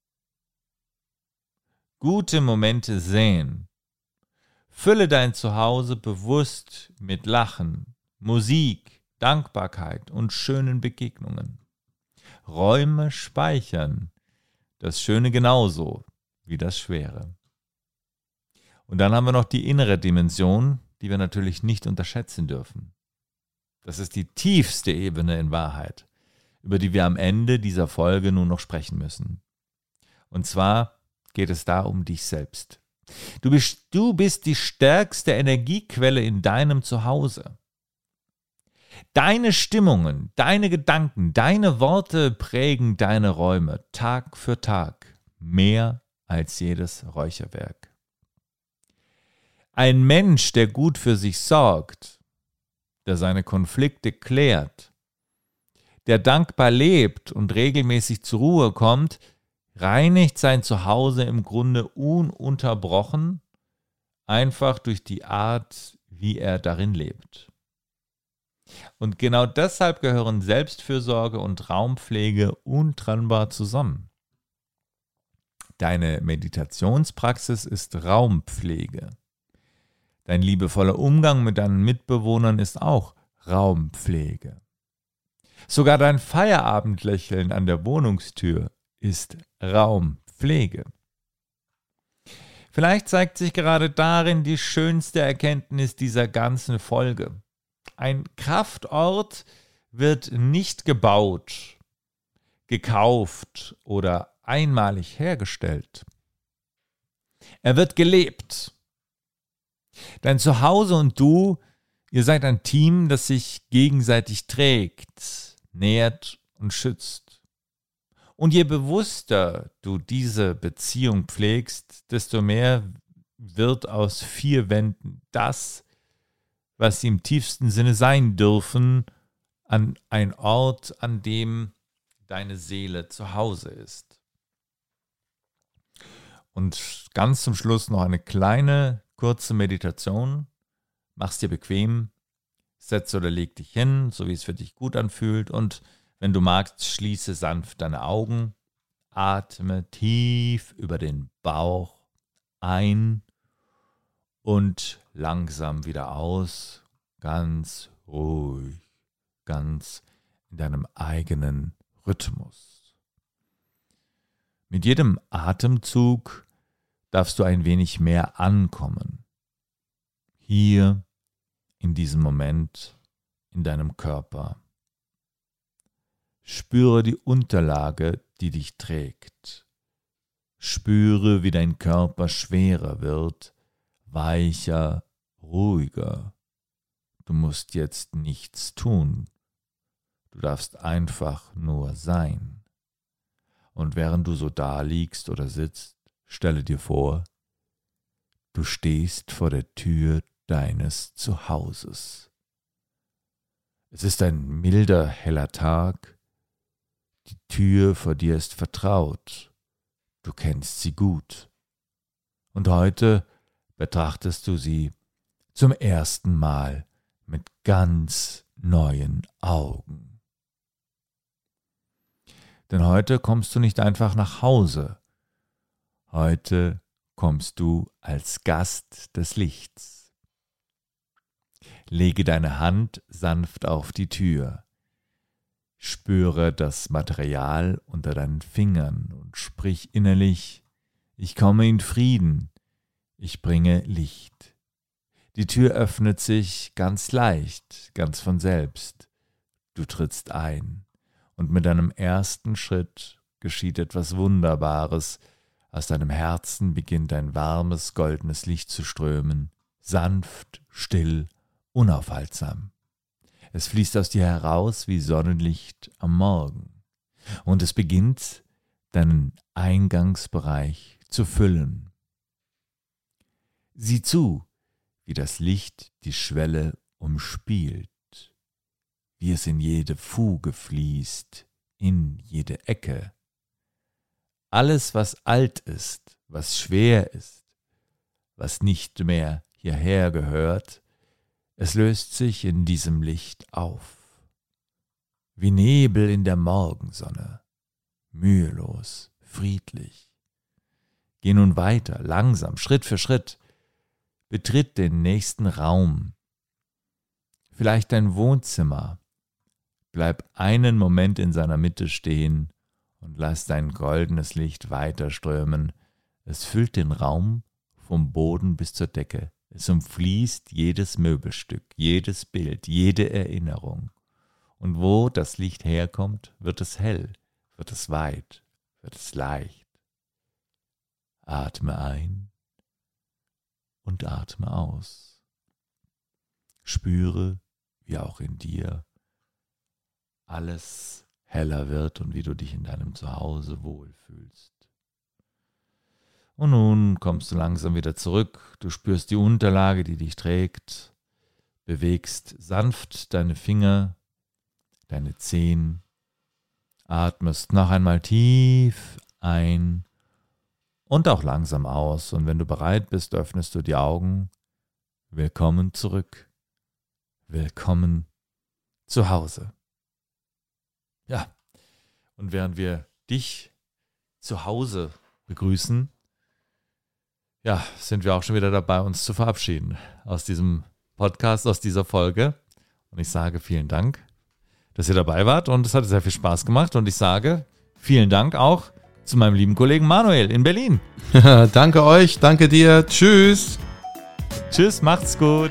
Gute Momente säen. Fülle dein Zuhause bewusst mit Lachen, Musik, Dankbarkeit und schönen Begegnungen. Räume speichern das Schöne genauso wie das Schwere. Und dann haben wir noch die innere Dimension, die wir natürlich nicht unterschätzen dürfen. Das ist die tiefste Ebene in Wahrheit, über die wir am Ende dieser Folge nun noch sprechen müssen. Und zwar geht es da um dich selbst. Du bist, du bist die stärkste Energiequelle in deinem Zuhause. Deine Stimmungen, deine Gedanken, deine Worte prägen deine Räume Tag für Tag, mehr als jedes Räucherwerk. Ein Mensch, der gut für sich sorgt, der seine Konflikte klärt, der dankbar lebt und regelmäßig zur Ruhe kommt, reinigt sein Zuhause im Grunde ununterbrochen, einfach durch die Art, wie er darin lebt. Und genau deshalb gehören Selbstfürsorge und Raumpflege untrennbar zusammen. Deine Meditationspraxis ist Raumpflege. Dein liebevoller Umgang mit deinen Mitbewohnern ist auch Raumpflege. Sogar dein Feierabendlächeln an der Wohnungstür ist Raumpflege. Vielleicht zeigt sich gerade darin die schönste Erkenntnis dieser ganzen Folge. Ein Kraftort wird nicht gebaut, gekauft oder einmalig hergestellt. Er wird gelebt. Dein Zuhause und du, ihr seid ein Team, das sich gegenseitig trägt, nährt und schützt. Und je bewusster du diese Beziehung pflegst, desto mehr wird aus vier Wänden das, was sie im tiefsten Sinne sein dürfen, an ein Ort, an dem deine Seele zu Hause ist. Und ganz zum Schluss noch eine kleine, kurze Meditation. Mach's dir bequem, setz oder leg dich hin, so wie es für dich gut anfühlt, und wenn du magst, schließe sanft deine Augen, atme tief über den Bauch ein und langsam wieder aus, ganz ruhig, ganz in deinem eigenen Rhythmus. Mit jedem Atemzug darfst du ein wenig mehr ankommen. Hier, in diesem Moment, in deinem Körper. Spüre die Unterlage, die dich trägt. Spüre, wie dein Körper schwerer wird, weicher, ruhiger. Du musst jetzt nichts tun. Du darfst einfach nur sein. Und während du so da liegst oder sitzt, stelle dir vor, du stehst vor der Tür deines Zuhauses. Es ist ein milder, heller Tag. Die Tür vor dir ist vertraut. Du kennst sie gut. Und heute betrachtest du sie zum ersten Mal mit ganz neuen Augen. Denn heute kommst du nicht einfach nach Hause. Heute kommst du als Gast des Lichts. Lege deine Hand sanft auf die Tür. Spüre das Material unter deinen Fingern und sprich innerlich: Ich komme in Frieden, ich bringe Licht. Die Tür öffnet sich ganz leicht, ganz von selbst. Du trittst ein und mit deinem ersten Schritt geschieht etwas Wunderbares. Aus deinem Herzen beginnt ein warmes, goldenes Licht zu strömen, sanft, still, unaufhaltsam. Es fließt aus dir heraus wie Sonnenlicht am Morgen. Und es beginnt, deinen Eingangsbereich zu füllen. Sieh zu, wie das Licht die Schwelle umspielt, wie es in jede Fuge fließt, in jede Ecke. Alles, was alt ist, was schwer ist, was nicht mehr hierher gehört, es löst sich in diesem Licht auf, wie Nebel in der Morgensonne, mühelos, friedlich. Geh nun weiter, langsam, Schritt für Schritt, betritt den nächsten Raum, vielleicht dein Wohnzimmer, Bleib einen Moment in seiner Mitte stehen und lass dein goldenes Licht weiterströmen. Es füllt den Raum vom Boden bis zur Decke. Es umfließt jedes Möbelstück, jedes Bild, jede Erinnerung. Und wo das Licht herkommt, wird es hell, wird es weit, wird es leicht. Atme ein und atme aus. Spüre, wie auch in dir alles heller wird und wie du dich in deinem Zuhause wohlfühlst. Und nun kommst du langsam wieder zurück, du spürst die Unterlage, die dich trägt, bewegst sanft deine Finger, deine Zehen, atmest noch einmal tief ein und auch langsam aus. Und wenn du bereit bist, öffnest du die Augen. Willkommen zurück. Willkommen zu Hause. Ja, und während wir dich zu Hause begrüßen, ja, sind wir auch schon wieder dabei, uns zu verabschieden aus diesem Podcast, aus dieser Folge. Und ich sage vielen Dank, dass ihr dabei wart und es hat sehr viel Spaß gemacht. Und ich sage vielen Dank auch zu meinem lieben Kollegen Manuel in Berlin. Danke euch, danke dir. Tschüss. Tschüss, macht's gut.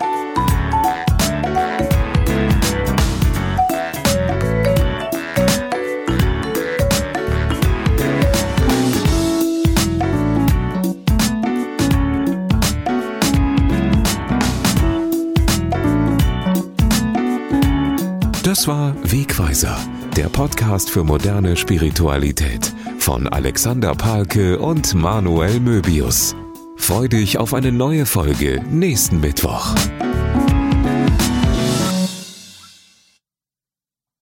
Das war Wegweiser, der Podcast für moderne Spiritualität von Alexander Pahlke und Manuel Möbius. Freu dich auf eine neue Folge nächsten Mittwoch.